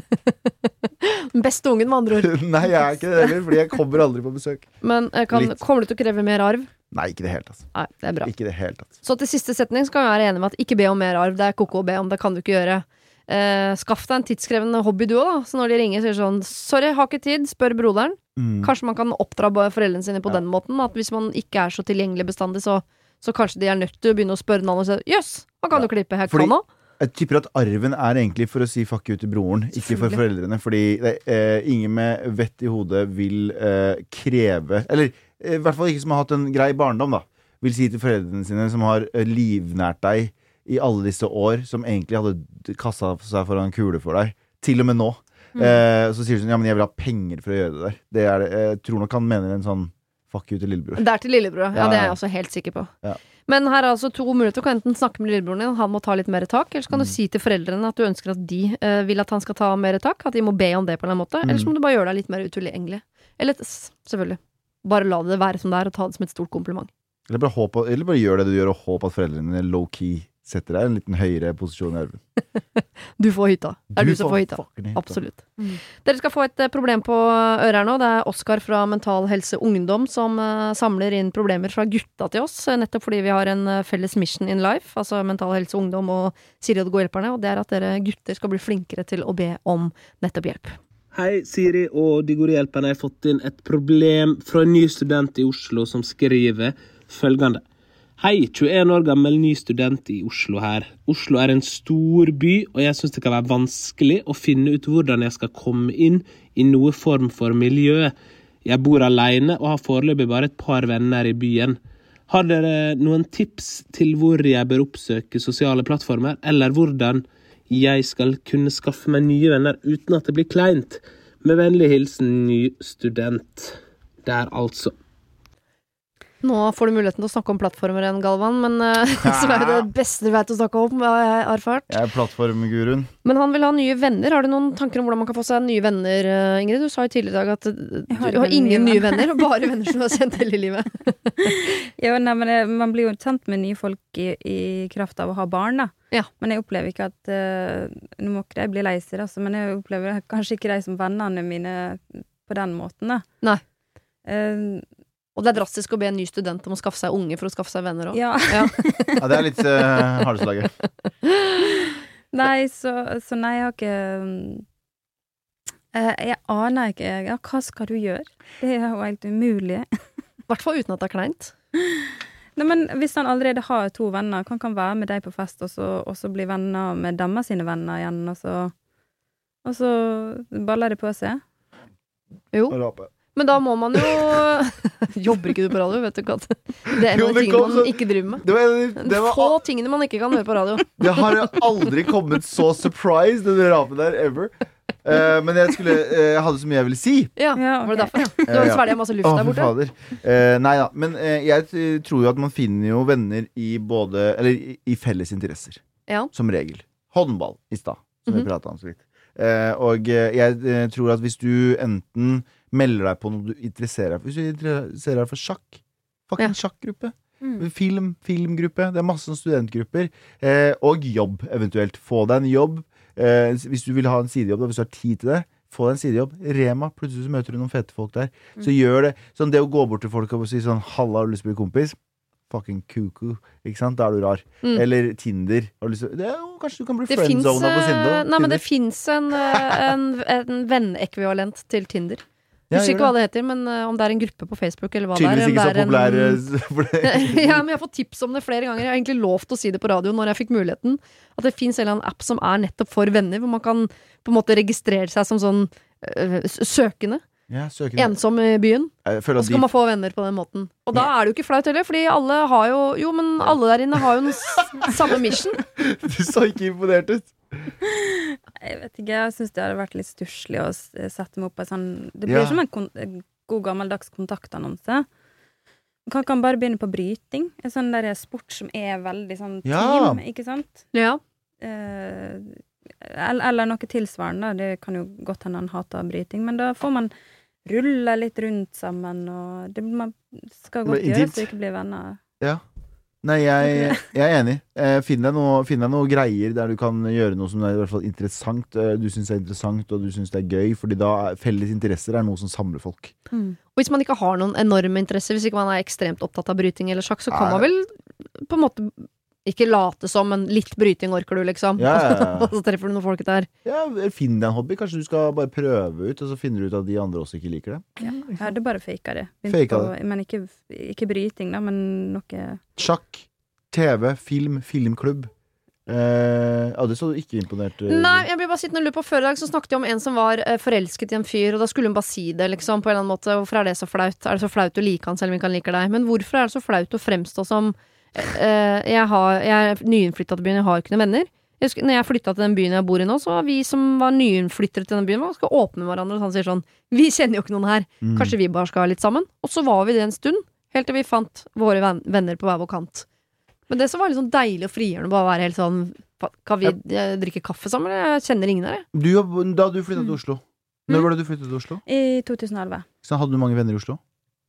[SPEAKER 5] Den beste ungen med andre ord.
[SPEAKER 7] Nei, jeg ikke det heller, fordi jeg kommer aldri på besøk.
[SPEAKER 5] Men kommer du til å kreve mer arv?
[SPEAKER 7] Nei, ikke det helt, altså.
[SPEAKER 5] Nei, det bra.
[SPEAKER 7] Ikke det helt, altså.
[SPEAKER 5] Så til siste setning skal vi være enige med at ikke be om mer arv. Det koko å be om, det kan du ikke gjøre. Skaff deg en tidskrevende hobby du også da. Så når de ringer, sier sånn, sorry, har ikke tid, spør broderen. Kanskje man kan oppdra foreldrene sine på den måten, at hvis man ikke så tilgjengelig bestandig, så kanskje de nødt til å begynne å spørre noen og si, jøss, man kan jo klippe her, kan nå?
[SPEAKER 7] Jeg tipper at arven egentlig for å si fuck you til broren, ikke for foreldrene, fordi ingen med vett i hodet vil kreve, eller i hvert fall ikke som har hatt en grei barndom da, vil si til foreldrene sine som har livnært deg i alle disse år, som egentlig hadde kastet seg foran en kule for deg, til og med nå. Så sier du sånn, ja, men jeg vil ha penger for å gjøre det der. Jeg tror nok han mener en sånn fuck you til lillebror. Det
[SPEAKER 5] til lillebror, ja, det er jeg også helt sikker på. Ja. Men her altså 2 muligheter. Du kan enten snakke med lillebroren din, han må ta litt mer tak, eller så kan du si til foreldrene at du ønsker at de vil at han skal ta mer tak, at de må be om det på en måte, eller så må du bare gjøre deg litt mer utilgjengelig. Eller selvfølgelig, bare la det være som det og ta det som et stort kompliment.
[SPEAKER 7] Eller bare gjør det du gjør og håp at foreldrene low-key setter deg i en liten høyere posisjon i arven.
[SPEAKER 5] Du får hytta. Det du som får hytta. Absolutt. Dere skal få et problem på øret her nå. Det Oskar fra Mental Helse Ungdom som samler inn problemer fra gutta til oss, nettopp fordi vi har en felles mission in life, altså Mental Helse Ungdom og Siri og de gode hjelperne, og det at dere gutter skal bli flinkere til å be om nettopp hjelp.
[SPEAKER 8] Hei, Siri og de gode hjelperne. Jeg har fått inn et problem fra en ny student i Oslo som skriver følgende. Hei, 21 år gammel ny student i Oslo her. Oslo en stor by, og jeg synes det kan være vanskelig å finne ut hvordan jeg skal komme inn i noe form for miljø. Jeg bor alene og har foreløpig bare et par venner i byen. Har dere noen tips til hvor jeg bør oppsøke sosiale plattformer, eller hvordan jeg skal kunne skaffe meg nye venner uten at det blir kleint? Med vennlig hilsen ny student. Der altså.
[SPEAKER 5] Nå får du muligheten til å snakke om plattformer igjen, Galvan, men så det det beste du vet å snakke om, hva jeg har erfart.
[SPEAKER 7] Jeg plattformguruen.
[SPEAKER 5] Men han vil ha nye venner. Har du noen tanker om hvordan man kan få seg nye venner, Ingrid? Du sa jo tidligere i dag at du har ingen nye venner, og bare venner som du har kjent hele livet.
[SPEAKER 6] Jo, nei, men man blir jo kjent med nye folk i kraft av å ha barn, da. Ja. Men jeg opplever ikke at nå må ikke de bli leiser, altså, men jeg opplever kanskje ikke de som vennene mine på den måten, da. Nei.
[SPEAKER 5] Og det drastisk å be en ny student om å skaffe seg unge for å skaffe seg venner også.
[SPEAKER 6] Ja.
[SPEAKER 7] Ja, det litt hardeslaget.
[SPEAKER 6] Nei, så nei, jeg har ikke jeg aner ikke. Ja, hva skal du gjøre? Det jo helt umulig.
[SPEAKER 5] I hvert fall uten at det kleint.
[SPEAKER 6] Nei, men hvis han allerede har 2 venner, kan være med deg på fest, og så bli venner med damma sine venner igjen, og så baller det på seg.
[SPEAKER 5] Jo. Men da må man jo jobber ikke du på radio, vet du hva? Det en av de tingene man ikke driver med. Det var få tingene man ikke kan høre på radio.
[SPEAKER 7] Det har aldri kommet så surprise, den rapen der, ever. Men jeg hadde så mye jeg ville si.
[SPEAKER 5] Ja, var det derfor? Ja. Du har svelget masse luft der borte.
[SPEAKER 7] Nei da, men jeg tror jo at man finner jo venner eller i felles interesser. Ja. Som regel. Håndball i stad, som vi pratet om så vidt. Og jeg tror at hvis du enten melder deg på noe du interesserer deg for, hvis du interesserer deg for sjakk, fucking sjakkgruppe, filmgruppe, det masse studentgrupper, og jobb eventuelt. Få deg en jobb, hvis du vil ha en sidejobb, hvis du har tid til det, få deg en sidejobb. Rema, plutselig så møter du noen fete folk der. Så gjør det, sånn det å gå bort til folk og si sånn, halla, har du lyst til å bli kompis? Fucking kuku, ikke sant? Da du rar. Eller Tinder. Kanskje du kan bli friendzona på Tinder.
[SPEAKER 5] Nei, men det finnes en vennekvivalent til Tinder. Jeg husker ikke hva det heter, men om det en gruppe på Facebook eller hva
[SPEAKER 7] tydeligvis ikke så
[SPEAKER 5] populær. Ja, men jeg har fått tips om det flere ganger. Jeg har egentlig lovt å si det på radio når jeg fikk muligheten. At det finnes en eller annen app som nettopp for venner, hvor man kan på en måte registrere seg som sånn søkende.
[SPEAKER 7] Ja, søkende.
[SPEAKER 5] Ensom i byen. Og så kan man få venner på den måten. Og da det jo ikke flaut heller, fordi alle har jo men alle der inne har jo den samme mission.
[SPEAKER 7] Du så ikke imponert ut.
[SPEAKER 6] Jeg vet ikke, jeg synes det hadde vært litt stusslig å sette meg opp på sånn, det blir som en god gammeldags kontaktannonse. kan bare begynne på bryting. En sånn der sport som veldig sånn team, ikke sant?
[SPEAKER 5] Ja.
[SPEAKER 6] Eller noe tilsvarende. Det kan jo godt hende han hater bryting, men da får man rulle litt rundt sammen, og man skal godt gjøre så det ikke blir venner.
[SPEAKER 7] Ja. Nei, jeg enig. Finn deg noe greier der du kan gjøre noe som er i hvert fall interessant. Du synes det er interessant, og du synes det er gøy, fordi da felles interesser er noe som samler folk.
[SPEAKER 5] Og hvis man ikke har noen enorme interesser, hvis ikke man er ekstremt opptatt av bryting eller sjakk, så kan man vel på en måte ikke late som, men litt bryting orker du, liksom. Og så treffer du noen folk der. Ja,
[SPEAKER 7] finn deg en hobby. Kanskje du skal bare prøve ut, og så finner du ut at de andre også ikke liker det.
[SPEAKER 6] Jeg hadde bare faket det. Men ikke bryting, da, men noe...
[SPEAKER 7] Sjakk, TV, filmklubb. Det så du ikke imponert.
[SPEAKER 5] Nei, jeg ble bare sittende og lure på. Før i dag så snakket jeg om en som var forelsket i en fyr, og da skulle hun bare si det, liksom, på en eller annen måte. Hvorfor det så flaut? Det så flaut å like han selv om ikke han liker deg? Men hvorfor det så flaut å fremstå som jeg er nyinnflyttet til byen, jeg har ikke noen venner. Når jeg flyttet til den byen jeg bor i nå, så var vi som var nyinnflyttere til den byen, vi skal åpne hverandre, og han sier sånn, vi kjenner jo ikke noen her, kanskje vi bare skal litt sammen. Og så var vi det en stund, helt til vi fant våre venner på hver vår kant. Men det som var litt sånn deilig og frigjørende, bare å være helt sånn, kan vi drikke kaffe sammen? Jeg kjenner ingen av det.
[SPEAKER 7] Da du flyttet til Oslo, når var det du flyttet til Oslo?
[SPEAKER 6] I 2011.
[SPEAKER 7] Så hadde du mange venner i Oslo?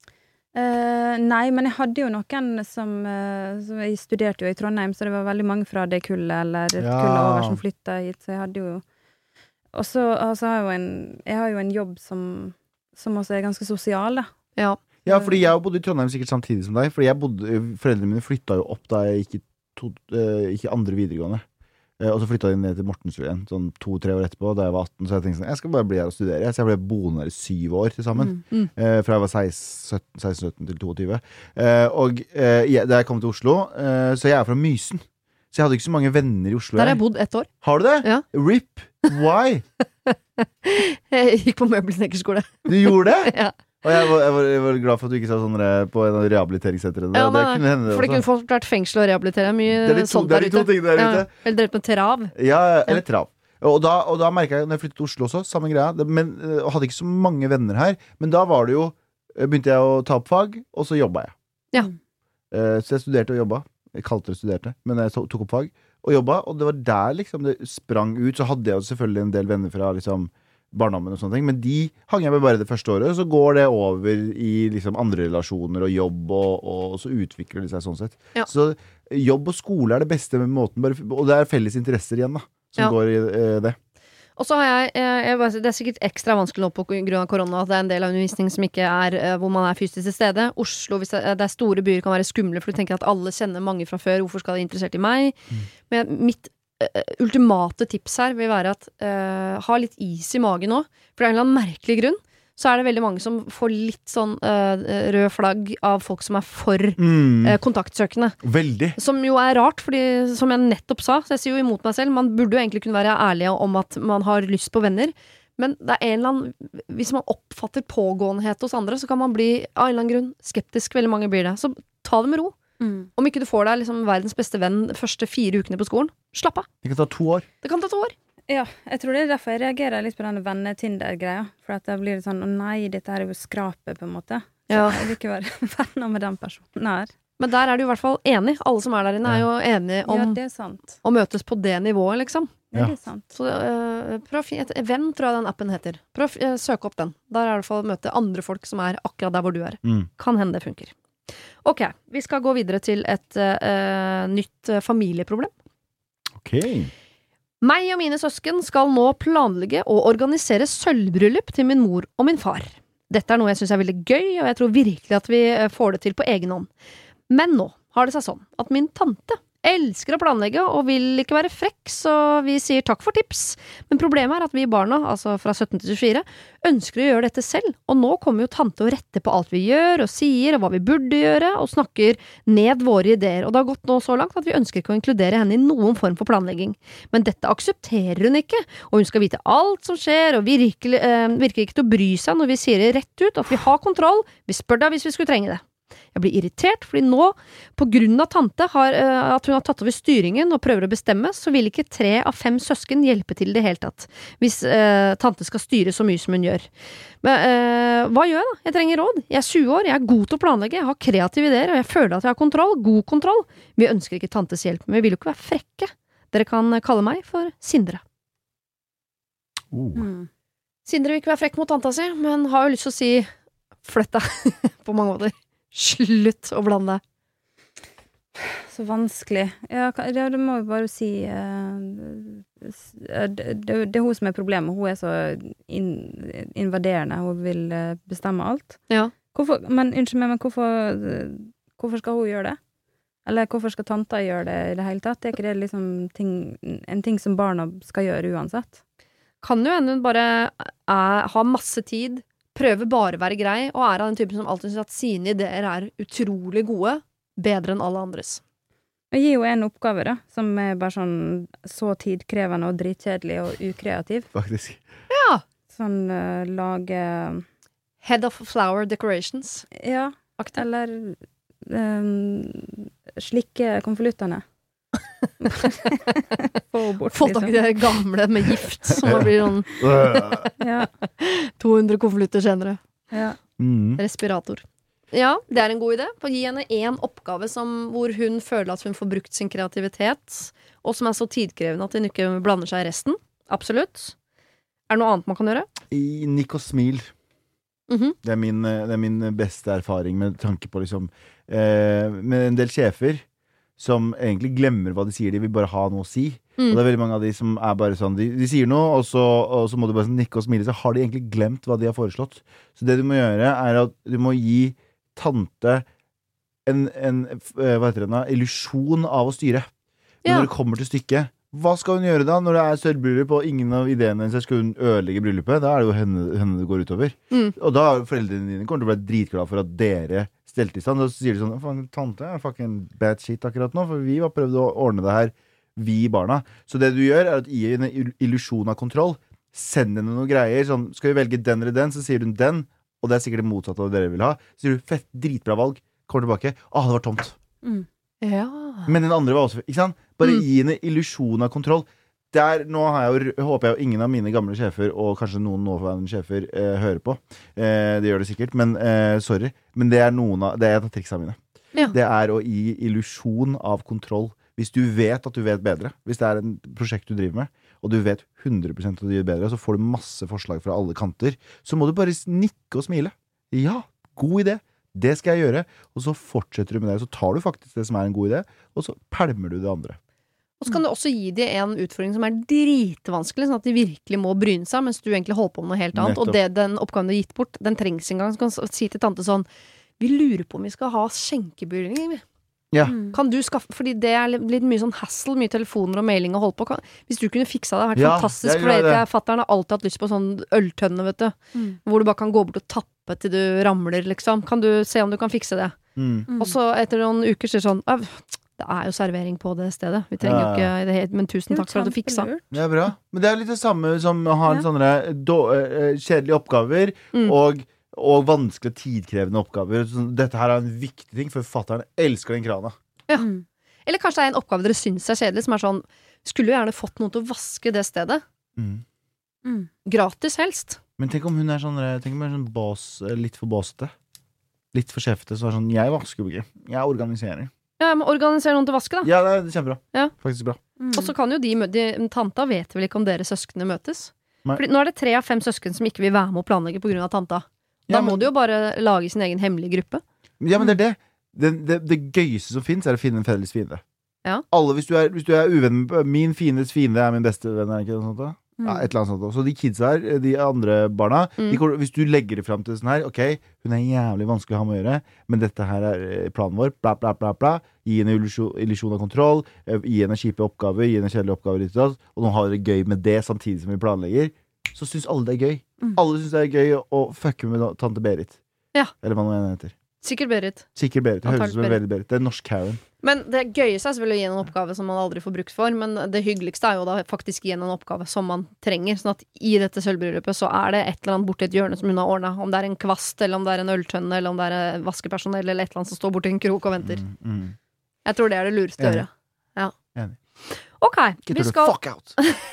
[SPEAKER 6] Nei, men jeg hadde jo noen som jeg studerte jo i Trondheim, så det var veldig mange fra det kullet, eller et kullet over som flyttet hit, så jeg hadde jo og så har jeg jo en jobb som også er ganske sosial, da.
[SPEAKER 7] Ja, fordi jeg bodde i Trondheim sikkert samtidig som deg, fordi foreldrene mine flyttet jo opp da jeg gikk andre videregående. Og så flyttet jeg ned til Mortensrud igjen, sånn 2-3 år etterpå, da jeg var 18, så jeg tenkte sånn, jeg skal bare bli her og studere. Så jeg ble boende her i 7 år til sammen, fra jeg var 16-17 til 22. Da jeg kom til Oslo, så jeg fra Mysen. Så jeg hadde ikke så mange venner i Oslo.
[SPEAKER 5] Der har jeg bodd 1 år.
[SPEAKER 7] Har du det?
[SPEAKER 5] Ja.
[SPEAKER 7] RIP! Why?
[SPEAKER 5] Jeg gikk på møbelsnekkerskole.
[SPEAKER 7] Du gjorde det?
[SPEAKER 5] Ja.
[SPEAKER 7] Og jeg var glad for at du ikke sa sånn på en av rehabiliteringssentrene.
[SPEAKER 5] Ja, det kunne hende det for det kunne fått vært fengsel og rehabilitere mye sånt der ute. Eller drevet med trav.
[SPEAKER 7] Ja, eller trav. Og da merket jeg, når jeg flyttet til Oslo også, samme greia, men hadde ikke så mange venner her, men da var det jo, begynte jeg å ta opp fag, og så jobbet jeg.
[SPEAKER 5] Ja.
[SPEAKER 7] Så jeg studerte og jobbet. Jeg kalte det studerte, men jeg tok opp fag og jobbet, og det var der liksom det sprang ut. Så hadde jeg jo selvfølgelig en del venner fra liksom barndommen og sånne ting, men de hang jeg med bare det første året, og så går det over i liksom andre relasjoner og jobb, og så utvikler det seg sånn sett. Ja. Så jobb og skole er det beste med måten, og det er felles interesser igjen da, som går i det.
[SPEAKER 5] Og så har det er sikkert ekstra vanskelig nå på grunn av korona at det er en del av undervisning som ikke hvor man er fysisk til stede. Oslo, hvis det er store byer, kan være skumle, for du tenker at alle kjenner mange fra før, hvorfor skal de være interessert i meg? Men mitt ultimate tips her vil være at ha litt is i magen nå, for det er en eller annen merkelig grunn. Så er det veldig mange som får litt sånn rød flagg av folk som er for kontaktsøkende. Veldig. Som jo er rart, fordi som jeg nettopp sa, så jeg sier jo imot meg selv, man burde jo egentlig kunne være ærlig om at man har lyst på venner, men det er en eller annen, hvis man oppfatter pågåenhet hos andre, så kan man bli av en eller annen grunn skeptisk, veldig mange blir det. Så ta det med ro. Om ikke du får deg liksom verdens beste venn de første 4 ukene på skolen, slapp av.
[SPEAKER 7] Det kan ta 2 år.
[SPEAKER 5] Det kan ta 2 år.
[SPEAKER 6] Ja, jeg tror det er derfor jeg reagerer litt på denne vennetinder-greia. For at det blir sånn, nei, dette her er jo skrapet på en måte. Så jeg vil ikke være venner med den personen her.
[SPEAKER 5] Men der er du i hvert fall enig. Alle som er der inne er jo enige om
[SPEAKER 6] det er sant.
[SPEAKER 5] Å møtes på det nivået, liksom.
[SPEAKER 6] Ja, det er sant.
[SPEAKER 5] Så prøv venn, tror jeg den appen heter. Prøv søke opp den. Der er det i hvert fall møte andre folk som er akkurat der hvor du er. Kan hende det funker. Ok, vi skal gå videre til et nytt familieproblem.
[SPEAKER 7] Ok.
[SPEAKER 5] Meg og mine søsken skal nå planlegge og organisere sølvbryllup til min mor og min far. Dette er noe jeg synes er veldig gøy, og jeg tror virkelig at vi får det til på egen hånd. Men nå har det seg sånn at min tante elsker å planlegge og vil ikke være frekk, så vi sier takk for tips. Men problemet er at vi barna, altså fra 17 til 24, ønsker å gjøre dette selv, og nå kommer jo tante å rette på alt vi gjør og sier, og hva vi burde gjøre, og snakker ned våre ideer, og det har gått nå så langt at vi ønsker ikke å inkludere henne i noen form for planlegging. Men dette aksepterer hun ikke, og hun skal vite alt som skjer, og virker ikke til å bry seg når vi sier det rett ut, at vi har kontroll, vi spør deg hvis vi skulle trenge det. Jeg blir irritert, fordi nå, på grunn av tante, at hun har tatt over styringen og prøver å bestemme, så vil ikke 3 av 5 søsken hjelpe til det hele tatt, hvis tante skal styre så mye som hun gjør. Men hva gjør jeg da? Jeg trenger råd. Jeg er 20 år, jeg er god til å planlegge, jeg har kreative ideer, og jeg føler at jeg har kontroll, god kontroll. Vi ønsker ikke tantes hjelp, men vi vil jo ikke være frekke. Dere kan kalle meg for Sindre. Sindre vil ikke være frekk mot tanta si, men har jo lyst til å si flytt deg på mange måter. Slutt å blande deg.
[SPEAKER 6] Så vanskelig. Ja, det må jo bare si det er hun som er problemet. Hun er så invaderende. Hun vil bestemme alt.
[SPEAKER 5] Ja.
[SPEAKER 6] Unnskyld meg, men hvorfor skal hun gjøre det? Eller hvorfor skal tanta gjøre det i det hele tatt? Det er ikke det liksom en ting som barna skal gjøre uansett?
[SPEAKER 5] Kan jo hende hun bare ha masse tid, prøver bare å være grei, og av den typen som alltid synes at sine ideer utrolig gode, bedre enn alle andres.
[SPEAKER 6] Jeg gir jo en oppgave da, som bare sånn så tidkrevende og dritkjedelig og ukreativ.
[SPEAKER 7] Faktisk.
[SPEAKER 5] Ja!
[SPEAKER 6] Sånn lage...
[SPEAKER 5] Head of flower decorations.
[SPEAKER 6] Ja, eller slikke konvoluttene.
[SPEAKER 5] Få tak i de gamle med gift, som da blir sånn 200 konvolutter senere.
[SPEAKER 6] Ja.
[SPEAKER 5] Respirator. Ja, det en god idé. Gi henne en oppgave hvor hun føler at hun får brukt sin kreativitet, og som så tidkrevende at hun ikke blander seg i resten. Absolutt. Det noe annet man kan gjøre?
[SPEAKER 7] Nikk og smil. Det er min beste erfaring med tanke på liksom med en del sjefer som egentlig glemmer hva de sier, de vil bare ha noe å si. Og det veldig mange av de som bare sånn, de sier noe, og så må du bare sånn nikke og smile, så har de egentlig glemt hva de har foreslått. Så det du må gjøre at du må gi tante en illusjon av å styre. Når det kommer til stykket, hva skal hun gjøre da, når det sølvbryllup og ingen av ideene hennes skal hun ødelegge bryllupet? Da det jo henne det går utover. Og da foreldrene dine kommer til å bli dritglad for at dere stelte i stand. Og så sier de sånn, tante fucking bad shit akkurat nå, for vi har prøvd å ordne det her, vi barna. Så det du gjør at gi en illusjon av kontroll, send henne noen greier, sånn, skal vi velge den eller den, så sier hun den, og det sikkert det motsatte av det dere vil ha. Så sier du, fett, dritbra valg, kommer tilbake, det var tomt.
[SPEAKER 5] Ja.
[SPEAKER 7] Men den andre var også, ikke sant? Bare gi en illusjon av kontroll. Nå håper jeg jo ingen av mine gamle sjefer, og kanskje noen nåværende sjefer, hører på. Det gjør det sikkert, men sorry. Men det det et av triksene mine.
[SPEAKER 5] Ja.
[SPEAKER 7] Det å gi illusjon av kontroll. Hvis du vet at du vet bedre, hvis det en prosjekt du driver med, og du vet 100% at du gjør bedre, så får du masse forslag fra alle kanter, så må du bare nikke og smile. Ja, god idé. Det skal jeg gjøre. Og så fortsetter du med det, så tar du faktisk det som en god idé, og så pælmer du det andre.
[SPEAKER 5] Og så kan du også gi dem en utfordring som dritvanskelig, sånn at de virkelig må bryne seg, mens du egentlig holder på med noe helt annet.
[SPEAKER 7] Nettopp.
[SPEAKER 5] Og den oppgaven du har gitt bort, den trengs en gang. Så kan du si til tante sånn, vi lurer på om vi skal ha skjenkebevilgning.
[SPEAKER 7] Ja.
[SPEAKER 5] Kan du skaffe, fordi det litt mye sånn hassle, mye telefoner og mailing å holde på. Hvis du kunne fiksa det, det vært fantastisk. For fatteren har alltid hatt lyst på sånn øltønne, vet du. Hvor du bare kan gå bort og tappe til du ramler, liksom. Kan du se om du kan fikse det? Og så etter noen uker sier sånn, det jo servering på det stedet. Vi trenger jo ikke det helt, men tusen takk for at du fiksa.
[SPEAKER 7] Det bra. Men det litt det samme som å ha en sånne kjedelige oppgaver, og vanskelige tidkrevende oppgaver. Så dette her en viktig ting, for fatteren elsker den krana.
[SPEAKER 5] Ja. Eller kanskje det en oppgave dere synes kjedelig, som sånn, skulle jo gjerne fått noen til å vaske det stedet. Gratis helst.
[SPEAKER 7] Men tenk om hun sånn, litt for båsete. Litt for sjefete, så sånn, jeg vasker jo ikke. Jeg organiserer.
[SPEAKER 5] Ja, men organisere noen til å vaske da.
[SPEAKER 7] Ja, det kjempebra.
[SPEAKER 5] Ja.
[SPEAKER 7] Faktisk bra.
[SPEAKER 5] Og så kan jo tanta vet vel ikke om dere søskene møtes.
[SPEAKER 7] Nei.
[SPEAKER 5] Fordi nå det 3 av 5 søsken som ikke vil være med å planlegge på grunn av tanta. Da må du jo bare lage sin egen hemmelige gruppe. Ja, men det det gøyeste som finnes å finne en felles fiende. Ja.
[SPEAKER 7] Alle, hvis du uvenn med min fiendes fiende min beste venn, ikke noe sånt da? Ja, et eller annet sånt. Så de kidsa her, de andre barna, hvis du legger det frem til sånn her, ok, hun jævlig vanskelig å ha med å gjøre, men dette her planen vår, bla bla bla bla, gi henne illusjon av kontroll, gi henne kjipe oppgaver, gi henne kjedelige oppgaver, og nå har dere gøy med det samtidig som vi planlegger, så synes alle det gøy. Alle synes det gøy å fucke med tante Berit. Ja. Eller hva noe heter.
[SPEAKER 5] Sikkert Berit.
[SPEAKER 7] Det høres ut som veldig Berit. Det er norsk Karen.
[SPEAKER 5] Men det gøyeste er selvfølgelig å gi en oppgave som man aldri får brukt for, men det hyggeligste er jo da faktisk gi en oppgave som man trenger, sånn at i dette sølvbryllupet så er det et eller annet borti et hjørne som hun har ordnet, om det er en kvast, eller om det er en øltønne, eller om det er vaskepersonell, eller et eller annet som står borti en krok og venter. Jeg tror det er det lureste å gjøre. Ja.
[SPEAKER 7] Enig.
[SPEAKER 5] Ok,
[SPEAKER 7] vi skal fuck out.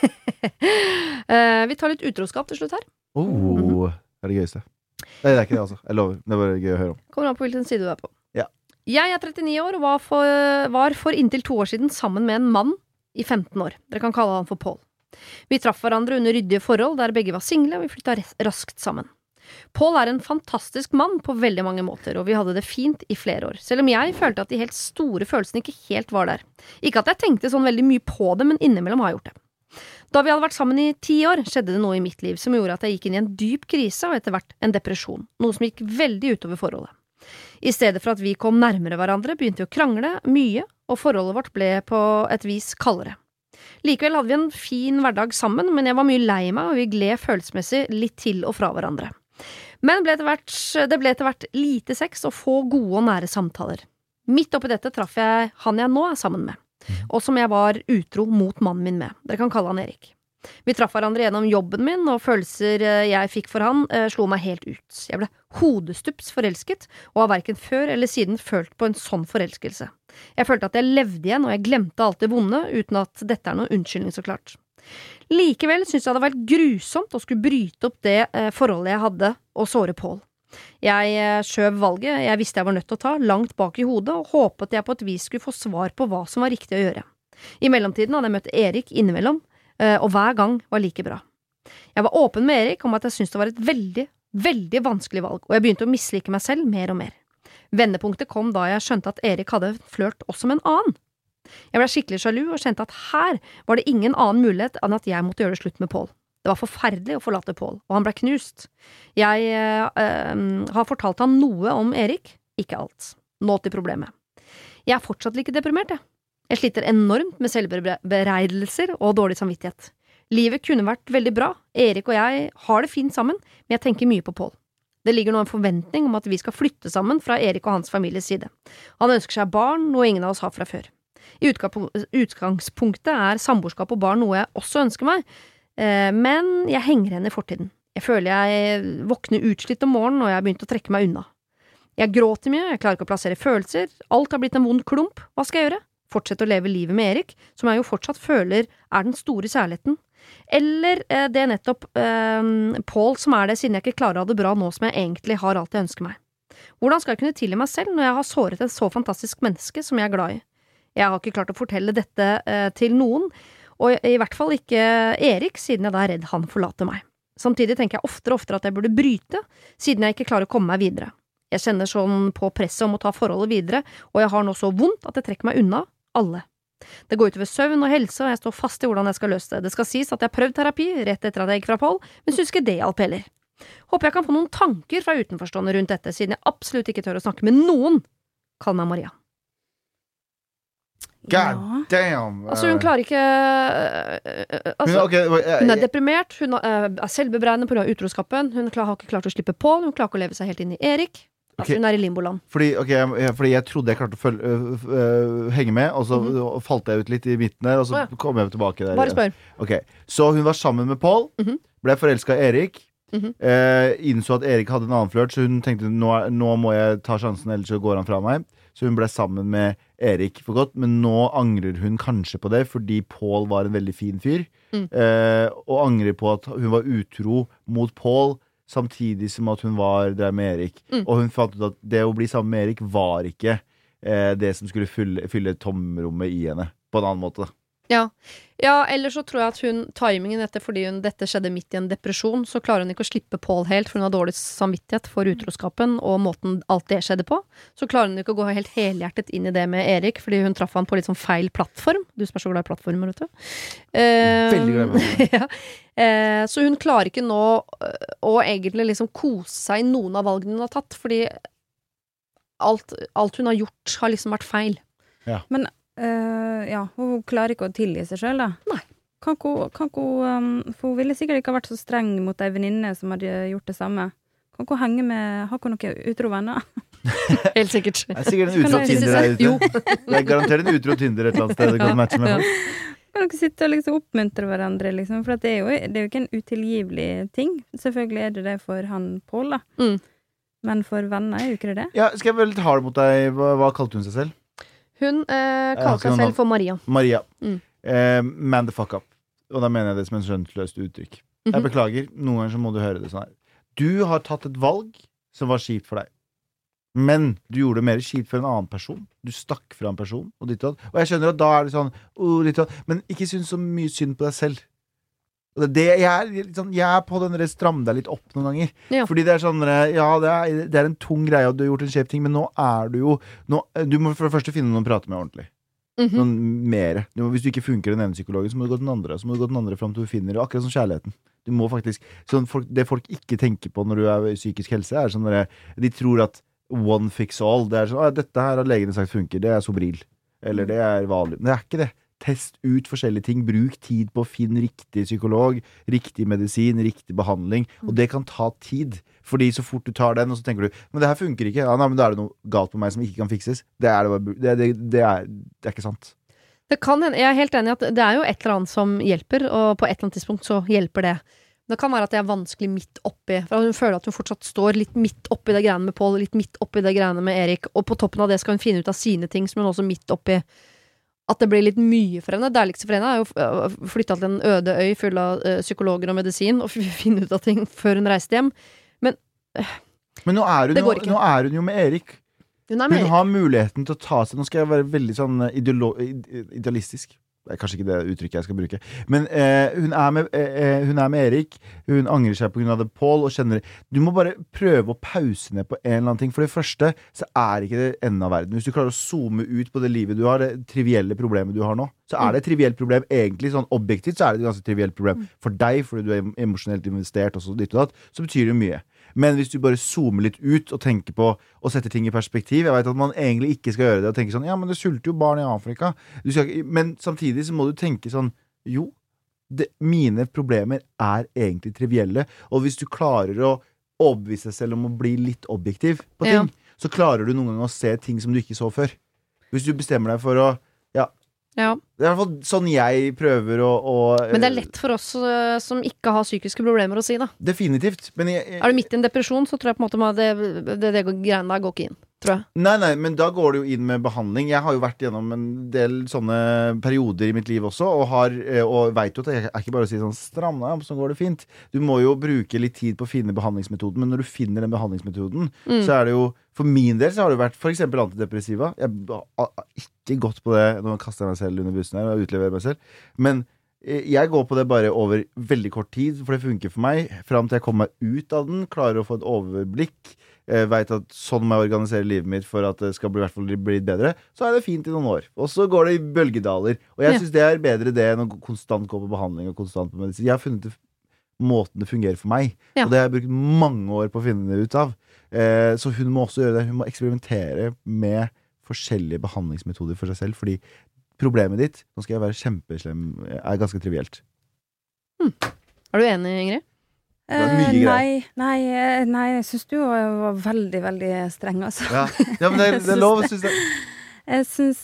[SPEAKER 5] Vi tar litt utroskap til slutt her.
[SPEAKER 7] Det er det gøyeste. Nei, det er ikke det altså. Jeg lover, det var gøy å høre om.
[SPEAKER 5] Kommer an på hvilken side du er på.
[SPEAKER 7] Ja.
[SPEAKER 5] Jeg er 39 år og var for inntil 2 år siden sammen med en mann i 15 år. Dere kan kalle han for Paul. Vi traff hverandre under ryddige forhold der begge var single, og vi flyttet raskt sammen. Paul er en fantastisk mann på veldig mange måter, og vi hadde det fint i flere år, selv om jeg følte at de helt store følelsene ikke helt var der. Ikke at jeg tenkte sånn veldig mye på det, men innimellom har jeg gjort det. Da vi hadde vært sammen i 10 år, skjedde det noe i mitt liv som gjorde at jeg gikk inn i en dyp krise og etter hvert en depresjon, noe som gikk veldig utover forholdet. I stedet for at vi kom nærmere hverandre, begynte vi å krangle mye, og forholdet vårt ble på et vis kaldere. Likevel hadde vi en fin hverdag sammen, men jeg var mye lei meg, og vi gled følelsesmessig litt til og fra hverandre. Men det ble etter hvert lite sex og få gode og nære samtaler. Midt oppi dette traff jeg han jeg nå er sammen med, og som jeg var utro mot mannen min med. Dere kan kalle han Erik. Vi traff hverandre gjennom jobben min, og følelser jeg fikk for han slo meg helt ut. Jeg ble hodestups forelsket, og har hverken før eller siden følt på en sånn forelskelse. Jeg følte at jeg levde igjen, og jeg glemte alt det vonde, uten at dette er noe unnskyldning så klart. Likevel synes jeg det hadde vært grusomt å skulle bryte opp det forholdet jeg hadde, og såre Paul. Jeg skjøv valget jeg visste jeg var nødt til å ta, langt bak i hodet, og håpet jeg på et vis skulle få svar på hva som var riktig å gjøre. I mellomtiden hadde jeg møtt Erik innimellom, og hver gang var like bra. Jeg var åpen med Erik om at jeg syntes det var et veldig, veldig vanskelig valg, og jeg begynte å mislike meg selv mer og mer. Vendepunktet kom da jeg skjønte at Erik hadde flørt også med en annen. Jeg ble skikkelig sjalu og kjente at her var det ingen annen mulighet enn at jeg måtte gjøre det slutt med Paul. Det var forferdelig å forlate Paul, og han ble knust. Jeg har fortalt han noe om Erik, ikke alt. Nå til problemet. Jeg er fortsatt like deprimert, jeg. Jeg sliter enormt med selvbereidelser og dårlig samvittighet. Livet kunne vært veldig bra. Erik og jeg har det fint sammen, men jeg tenker mye på Paul. Det ligger nå en forventning om at vi skal flytte sammen fra Erik og hans families side. Han ønsker seg barn, noe ingen av oss har fra før. I utgangspunktet er samboerskap og barn noe jeg også ønsker meg, men jeg henger henne i fortiden. Jeg føler jeg våkner utslitt om morgenen, og jeg har begynt å trekke meg unna. Jeg gråter mye, jeg klarer ikke å plassere følelser, alt har blitt en vond klump. Hva skal jeg gjøre? Fortsette å leve livet med Erik, som jeg jo fortsatt føler er den store kjærligheten? Eller det er nettopp Paul som er det, siden jeg ikke klarer å ha det bra nå som jeg egentlig har alt jeg ønsker meg? Hvordan skal jeg kunne tilgi meg selv når jeg har såret et så fantastisk menneske som jeg er glad i? Jeg har ikke klart å fortelle dette til noen, og i hvert fall ikke Erik, siden jeg da er redd han forlater meg. Samtidig tenker jeg oftere og oftere at jeg burde bryte, siden jeg ikke klarer å komme meg videre. Jeg kjenner sånn på presset om å ta forholdet videre, og jeg har nå så vondt at jeg trekker meg unna alle. Det går utover søvn og helse, og jeg står fast i hvordan jeg skal løse det. Det skal sies at jeg har prøvd terapi rett etter at jeg gikk fra Paul, men synes ikke det hjalp heller. Håper jeg kan få noen tanker fra utenforstående rundt dette, siden jeg absolutt ikke tør å snakke med noen. Kall meg Maria.
[SPEAKER 7] God damn!
[SPEAKER 5] Altså, hun klarer ikke hun er deprimert, hun er selvbebreidende på grunn av utroskapen, hun har ikke klart å slippe på, hun klarer ikke å leve seg helt inn i Erik. Altså, hun er i limboland. Fordi
[SPEAKER 7] jeg trodde jeg klarte å henge med, og så falt jeg ut litt i midten der, og så kom jeg tilbake der.
[SPEAKER 5] Bare spør.
[SPEAKER 7] Okay. Så hun var sammen med Paul, ble forelsket i Erik, innså at Erik hadde en annen flørt, så hun tenkte, nå må jeg ta sjansen, ellers så går han fra meg. Så hun ble sammen med Erik for godt, men nå angrer hun kanskje på det, fordi Paul var en veldig fin fyr, og angrer på at hun var utro mot Paul, samtidig som at hun var der med Erik. Og hun fant ut at det å bli sammen med Erik var ikke det som skulle fylle tomrommet i henne, på en annen måte.
[SPEAKER 5] Ja, ellers så tror jeg at timingen etter, fordi dette skjedde midt i en depresjon, så klarer hun ikke å slippe Paul helt, for hun har dårlig samvittighet for utroskapen og måten alt det skjedde på. Så klarer hun ikke å gå helt helhjertet inn i det med Erik, fordi hun traff han på litt sånn feil plattform. Du som er så glad i plattformer, vet du.
[SPEAKER 7] Veldig glad i
[SPEAKER 5] ja. Så hun klarer ikke nå å egentlig liksom kose seg i noen av valgene hun har tatt, fordi alt hun har gjort har liksom vært feil.
[SPEAKER 7] Ja.
[SPEAKER 6] Men hun klarer ikke å tilgi seg selv da.
[SPEAKER 5] Nei.
[SPEAKER 6] For hun ville sikkert ikke ha vært så streng mot en venninne som hadde gjort det samme. Kan hun henge med, har hun noen utro venner?
[SPEAKER 5] Helt sikkert.
[SPEAKER 7] Det sikkert en utro Tinder der ute. Det garantert en utro Tinder et eller annet sted du kan matche med folk.
[SPEAKER 6] Kan dere sitte og liksom oppmuntre hverandre, liksom? For det er jo ikke en utilgivelig ting. Selvfølgelig det for han Paul, da. Men for venner jo ikke det.
[SPEAKER 7] Ja, skal jeg være litt hard mot deg? Hva kalte hun seg selv?
[SPEAKER 5] Hun kalte seg selv for Maria.
[SPEAKER 7] Maria. Man the fuck up. Og da mener jeg det som en skjønnsløst uttrykk. Jeg beklager, noen ganger så må du høre det sånn her. Du har tatt et valg som var kjipt for deg. Men du gjorde det mer kjipt for en annen person. Du stakk fra en person og ditt og datt. Og jeg skjønner at da det sånn ditt og datt. Men ikke synes så mye synd på deg selv. Jeg på den der stram deg litt opp noen ganger. Fordi det sånn, ja, det en tung greie og du har gjort en kjep ting. Men nå du jo du må for det første finne noen å prate med ordentlig. Noen mere. Hvis du ikke funker den ene psykologen, så må du gå til den andre. Så må du gå til den andre frem til du finner akkurat som kjærligheten. Du må faktisk sånn, det folk ikke tenker på når du i psykisk helse sånn de tror at one fix all, det sånn, dette her har legene sagt funker, det Sobril eller det vanlig, det ikke det. Test ut forskjellige ting, bruk tid på å finne riktig psykolog, riktig medisin, riktig behandling, og det kan ta tid, fordi så fort du tar den og så tenker du, men det her funker ikke, nei, men da det noe galt på meg som ikke kan fikses. Det ikke sant.
[SPEAKER 5] Det kan hende, jeg helt enig i at det jo et eller annet som hjelper, og på et eller annet tidspunkt så hjelper det. Det kan være at det vanskelig midt oppi, for hun føler at hun fortsatt står litt midt oppi det greiene med Paul, litt midt oppi det greiene med Erik, og på toppen av det skal hun finne ut av sine ting, som hun også midt oppi, at det blir litt mye for henne. Det deiligste for henne jo flyttet til en øde øy full av psykologer og medisin, og finne ut av ting før hun reiste hjem. Men
[SPEAKER 7] nå hun jo med Erik. Hun har muligheten til å ta seg, nå skal jeg være veldig sånn idealistisk. Det kanskje ikke det uttrykket jeg skal bruke. Men hun med Erik. Hun angrer seg på grunn av det Paul og kjenner, du må bare prøve å pause ned på en eller annen ting. For det første så ikke det enden av verden. Hvis du klarer å zoome ut på det livet du har, det trivielle problemet du har nå, så det et trivielt problem egentlig, sånn objektivt så det et ganske trivielt problem for deg, fordi du emosjonelt investert og så ditt og datt, så betyr det mye. Men hvis du bare zoomer litt ut og tenker på og setter ting i perspektiv, jeg vet at man egentlig ikke skal gjøre det og tenke sånn, ja, men det sulter jo barn i Afrika, men samtidig så må du tenke sånn, jo, mine problemer egentlig trivielle, og hvis du klarer å overbevise deg selv om å bli litt objektiv på ting, så klarer du noen ganger å se ting som du ikke så før. Hvis du bestemmer deg for å, det i hvert fall sånn jeg prøver
[SPEAKER 5] Men det lett for oss som ikke har psykiske problemer å si da.
[SPEAKER 7] Definitivt. Men
[SPEAKER 5] du midt i en depresjon, så tror jeg på en måte det greiene der går ikke inn, tror jeg.
[SPEAKER 7] Nei, men da går det jo inn med behandling. Jeg har jo vært gjennom en del sånne perioder i mitt liv også, og vet jo at jeg ikke bare å si sånn, stram deg, så går det fint. Du må jo bruke litt tid på å finne behandlingsmetoden, men når du finner den behandlingsmetoden, så det jo, for min del så har det vært for eksempel antidepressiva. Jeg har ikke gått på det, nå kaster jeg meg selv under bussen her og utleverer meg selv, men jeg går på det bare over veldig kort tid, for det funker for meg, frem til jeg kommer meg ut av den, klarer å få et overblikk, vet at sånn må jeg organisere livet mitt for at det skal i hvert fall bli bedre, så det fint i noen år. Og så går det i bølgedaler. Og jeg synes det bedre det enn å konstant gå på behandling og konstant på medisin. Jeg har funnet måten det fungerer for meg, og det har jeg brukt mange år på å finne det ut av. Så hun må også gjøre det. Hun må eksperimentere med forskjellige behandlingsmetoder for seg selv, fordi problemet ditt, nå skal jeg være kjempeslem, ganske trivielt.
[SPEAKER 5] Er du enig, Ingrid?
[SPEAKER 6] Nei, jeg synes du var veldig, veldig streng, altså.
[SPEAKER 7] Ja, men det lov, synes jeg.
[SPEAKER 6] Jeg synes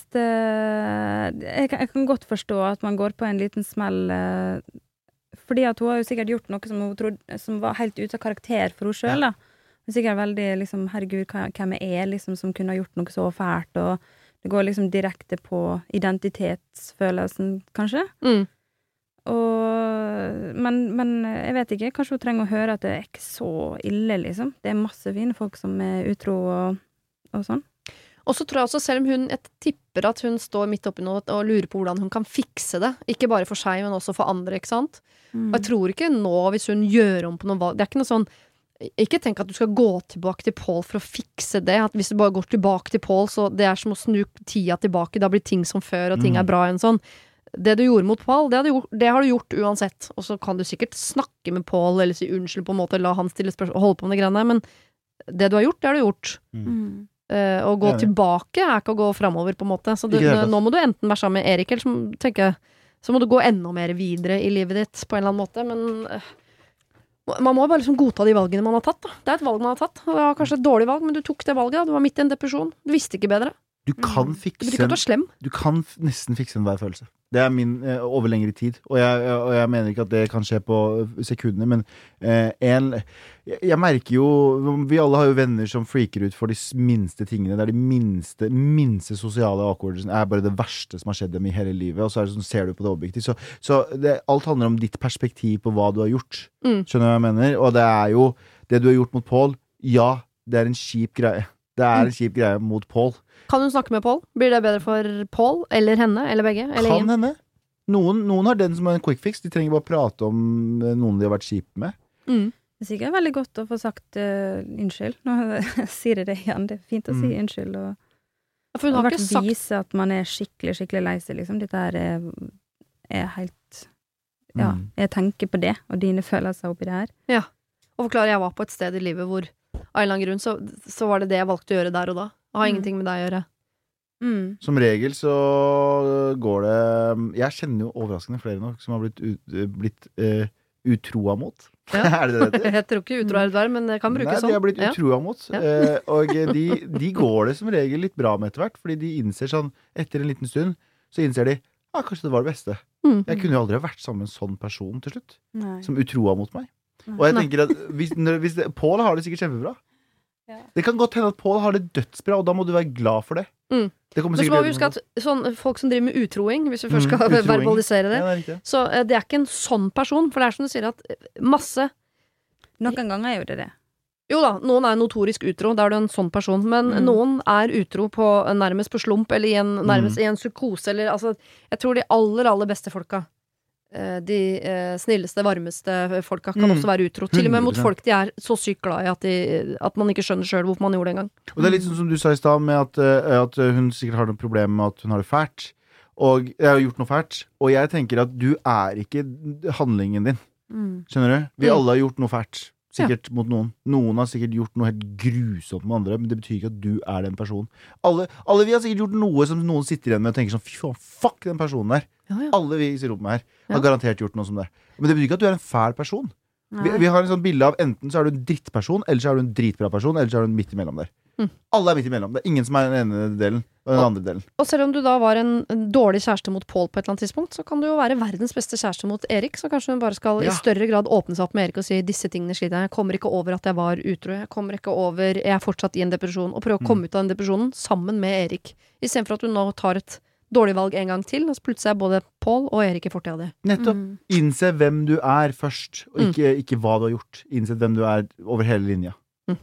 [SPEAKER 6] jeg kan godt forstå at man går på en liten smell, fordi at hun har jo sikkert gjort noe som hun trodde, som var helt ut av karakter for henne selv, da. Hun er sikkert veldig, liksom, herregud, hvem jeg liksom, som kunne ha gjort noe så fælt, og det går liksom direkte på identitetsfølelsen, kanskje. Men jeg vet ikke, kanskje hun trenger å høre at det ikke så ille, liksom. Det masse fine folk som utro og sånn.
[SPEAKER 5] Og så tror jeg også, selv om jeg tipper at hun står midt oppi noe og lurer på hvordan hun kan fikse det, ikke bare for seg, men også for andre, ikke sant? Og jeg tror ikke nå, hvis hun gjør om på noe valg, det ikke noe sånn, ikke tenk at du skal gå tilbake til Paul for å fikse det, at hvis du bare går tilbake til Paul, så det som å snu tida tilbake, da blir ting som før, og ting bra igjen sånn. Det du gjorde mot Paul, det har du gjort uansett, og så kan du sikkert snakke med Paul, eller si unnskyld på en måte, la han stille spørsmål, og holde på med det greiene, men det du har gjort, det har du gjort. Å gå tilbake ikke å gå fremover på en måte, så nå må du enten være sammen med Erik, eller så må du gå enda mer videre i livet ditt på en eller annen måte, men Man må bare liksom godta de valgene man har tatt da. Det et valg man har tatt. Det var kanskje et dårlig valg, men du tok det valget da. Du var midt i en depresjon. Du visste ikke bedre.
[SPEAKER 7] Du kan fikse
[SPEAKER 5] Det betyr ikke at du slem.
[SPEAKER 7] Du kan nesten fikse enhver følelse. Det min over lengre tid. Og jeg mener ikke at det kan skje på sekunder, men jeg merker jo vi alle har jo venner som freaker ut for de minste tingene. Det de minste sosiale awkwardsen bare det verste som har skjedd dem i hele livet. Og så det sånn, ser du på det objektivt. Så alt handler om ditt perspektiv på hva du har gjort. Skjønner du hva jeg mener? Og det jo det du har gjort mot Paul. Ja, det en kjip greie. Det en kjip greie mot Paul.
[SPEAKER 5] Kan du snakke med Paul? Blir det bedre for Paul, eller henne, eller begge? Eller
[SPEAKER 7] kan henne. Noen har den som en quick fix. De trenger bare prate om noen de har vært kjip med.
[SPEAKER 6] Det sikkert veldig godt å få sagt unnskyld. Nå sier jeg det igjen. Det fint å si unnskyld. Og
[SPEAKER 5] for hun har ikke sagt
[SPEAKER 6] vise at man skikkelig, skikkelig lei seg, liksom. Dette helt ja, jeg tenker på det, og dine følelser oppi det her.
[SPEAKER 5] Ja. Og forklare, jeg var på et sted i livet hvor av en eller annen grunn så var det jeg valgte å gjøre der og da. Det har ingenting med deg å gjøre.
[SPEAKER 7] Som regel så går det jeg kjenner jo overraskende flere nok som har blitt utroa mot.
[SPEAKER 5] Ja.
[SPEAKER 7] Det heter?
[SPEAKER 5] Jeg tror ikke utro et der, men det kan brukes sånn.
[SPEAKER 7] De har blitt utroa mot. Ja. Og de går det som regel litt bra med etter hvert, fordi de innser sånn, etter en liten stund, så innser de, kanskje det var det beste. Jeg kunne jo aldri ha vært sammen med en sånn person til slutt, som utroa mot meg. Og jeg tenker at hvis Paul har det sikkert kjempebra. Ja. Det kan godt hende at Paul har det dødsbra, og da må du være glad for det. Det
[SPEAKER 5] men så må vi huske at folk som driver med utroing, hvis vi først skal verbalisere det, så det ikke en sånn person, for det som du sier at masse
[SPEAKER 6] noen ganger jo det.
[SPEAKER 5] Jo da, noen notorisk utro, da det en sånn person, men noen utro på, nærmest på slump, eller nærmest i en psykose, eller altså, jeg tror de aller beste folka de snilleste, varmeste folka kan også være utro. Til og med mot folk de så sykt glad i at man ikke skjønner selv hvorfor man gjorde det en gang.
[SPEAKER 7] Og det litt sånn som du sa i sted med at hun sikkert har noe problem med at hun har det fælt. Og jeg har gjort noe fælt. Og jeg tenker at du ikke handlingen din. Skjønner du? Vi alle har gjort noe fælt. Sikkert mot noen. Noen har sikkert gjort noe helt grusomt med andre, men det betyr ikke at du den personen. Alle vi har sikkert gjort noe som noen sitter igjen med og tenker sånn, fy faen, fuck den personen der. Alle vi i rommet her har garantert gjort noe som det. Men det betyr ikke at du en fæl person. Vi har en sånn bilde av enten så du en drittperson, eller så du en dritbra person, eller så du en midt imellom der. Alle midt imellom. Det ingen som den ene delen og den andre delen.
[SPEAKER 5] Og selv om du da var en dårlig kjæreste mot Paul på et eller annet tidspunkt, så kan du jo være verdens beste kjæreste mot Erik, så kanskje hun bare skal i større grad åpne seg opp med Erik og si disse tingene sliter jeg kommer ikke over at jeg var utro, jeg kommer ikke over jeg fortsatt i en depresjon, og prøve å komme ut av den depresjonen sammen med Erik, i stedet for at du nå tar et dårlig valg en gang til, og så plutselig både Paul og Erik i fortida di.
[SPEAKER 7] Nettopp. Innse hvem du først, og ikke hva du har gjort. Innse hvem du over hele linja.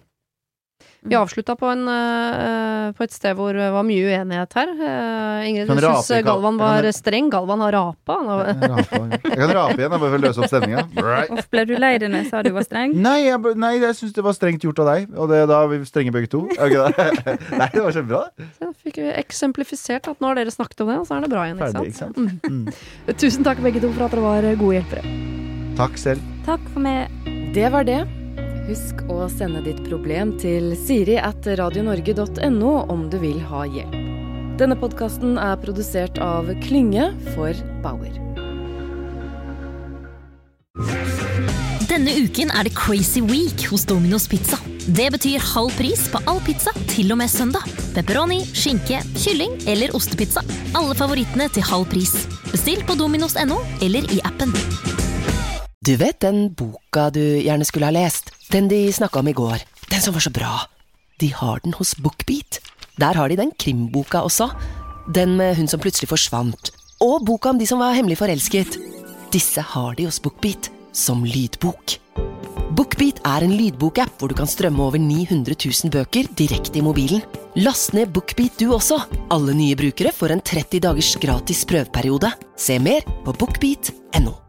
[SPEAKER 5] Vi avslutta på et sted hvor det var mye uenighet her. Ingrid, du synes Galvan var streng. Galvan har rapa.
[SPEAKER 7] Jeg kan rape igjen, jeg bare vil løse opp stemningen.
[SPEAKER 6] Ble du lei det når jeg sa du var streng?
[SPEAKER 7] Nei, jeg synes det var strengt gjort av deg. Og da er vi strenge begge to. Nei, det var kjempebra.
[SPEAKER 5] Så fikk vi eksemplifisert at nå har dere snakket om det, og så det bra igjen,
[SPEAKER 7] ferdig, ikke sant?
[SPEAKER 5] Tusen takk begge to for at dere var gode hjelpere.
[SPEAKER 7] Takk selv.
[SPEAKER 6] Takk for meg.
[SPEAKER 4] Det var det. Husk å sende ditt problem til siri@radionorge.no om du vil ha hjelp. Denne podcasten produsert av Klynge for Bauer.
[SPEAKER 9] Denne uken det Crazy Week hos Domino's Pizza. Det betyr halv pris på all pizza til og med søndag. Pepperoni, skinke, kylling eller ostepizza. Alle favorittene til halv pris. Bestill på dominos.no eller i appen.
[SPEAKER 4] Du vet den boka du gjerne skulle ha lest? Den de snakket om i går. Den som var så bra. De har den hos BookBeat. Der har de den krimboka også. Den med hun som plutselig forsvant. Og boka om de som var hemmelig forelsket. Disse har de hos BookBeat som lydbok. BookBeat en lydbokapp hvor du kan strømme over 900 000 bøker direkte i mobilen. Last ned BookBeat du også. Alle nye brukere får en 30 dagers gratis prøveperiode. Se mer på bookbeat.no.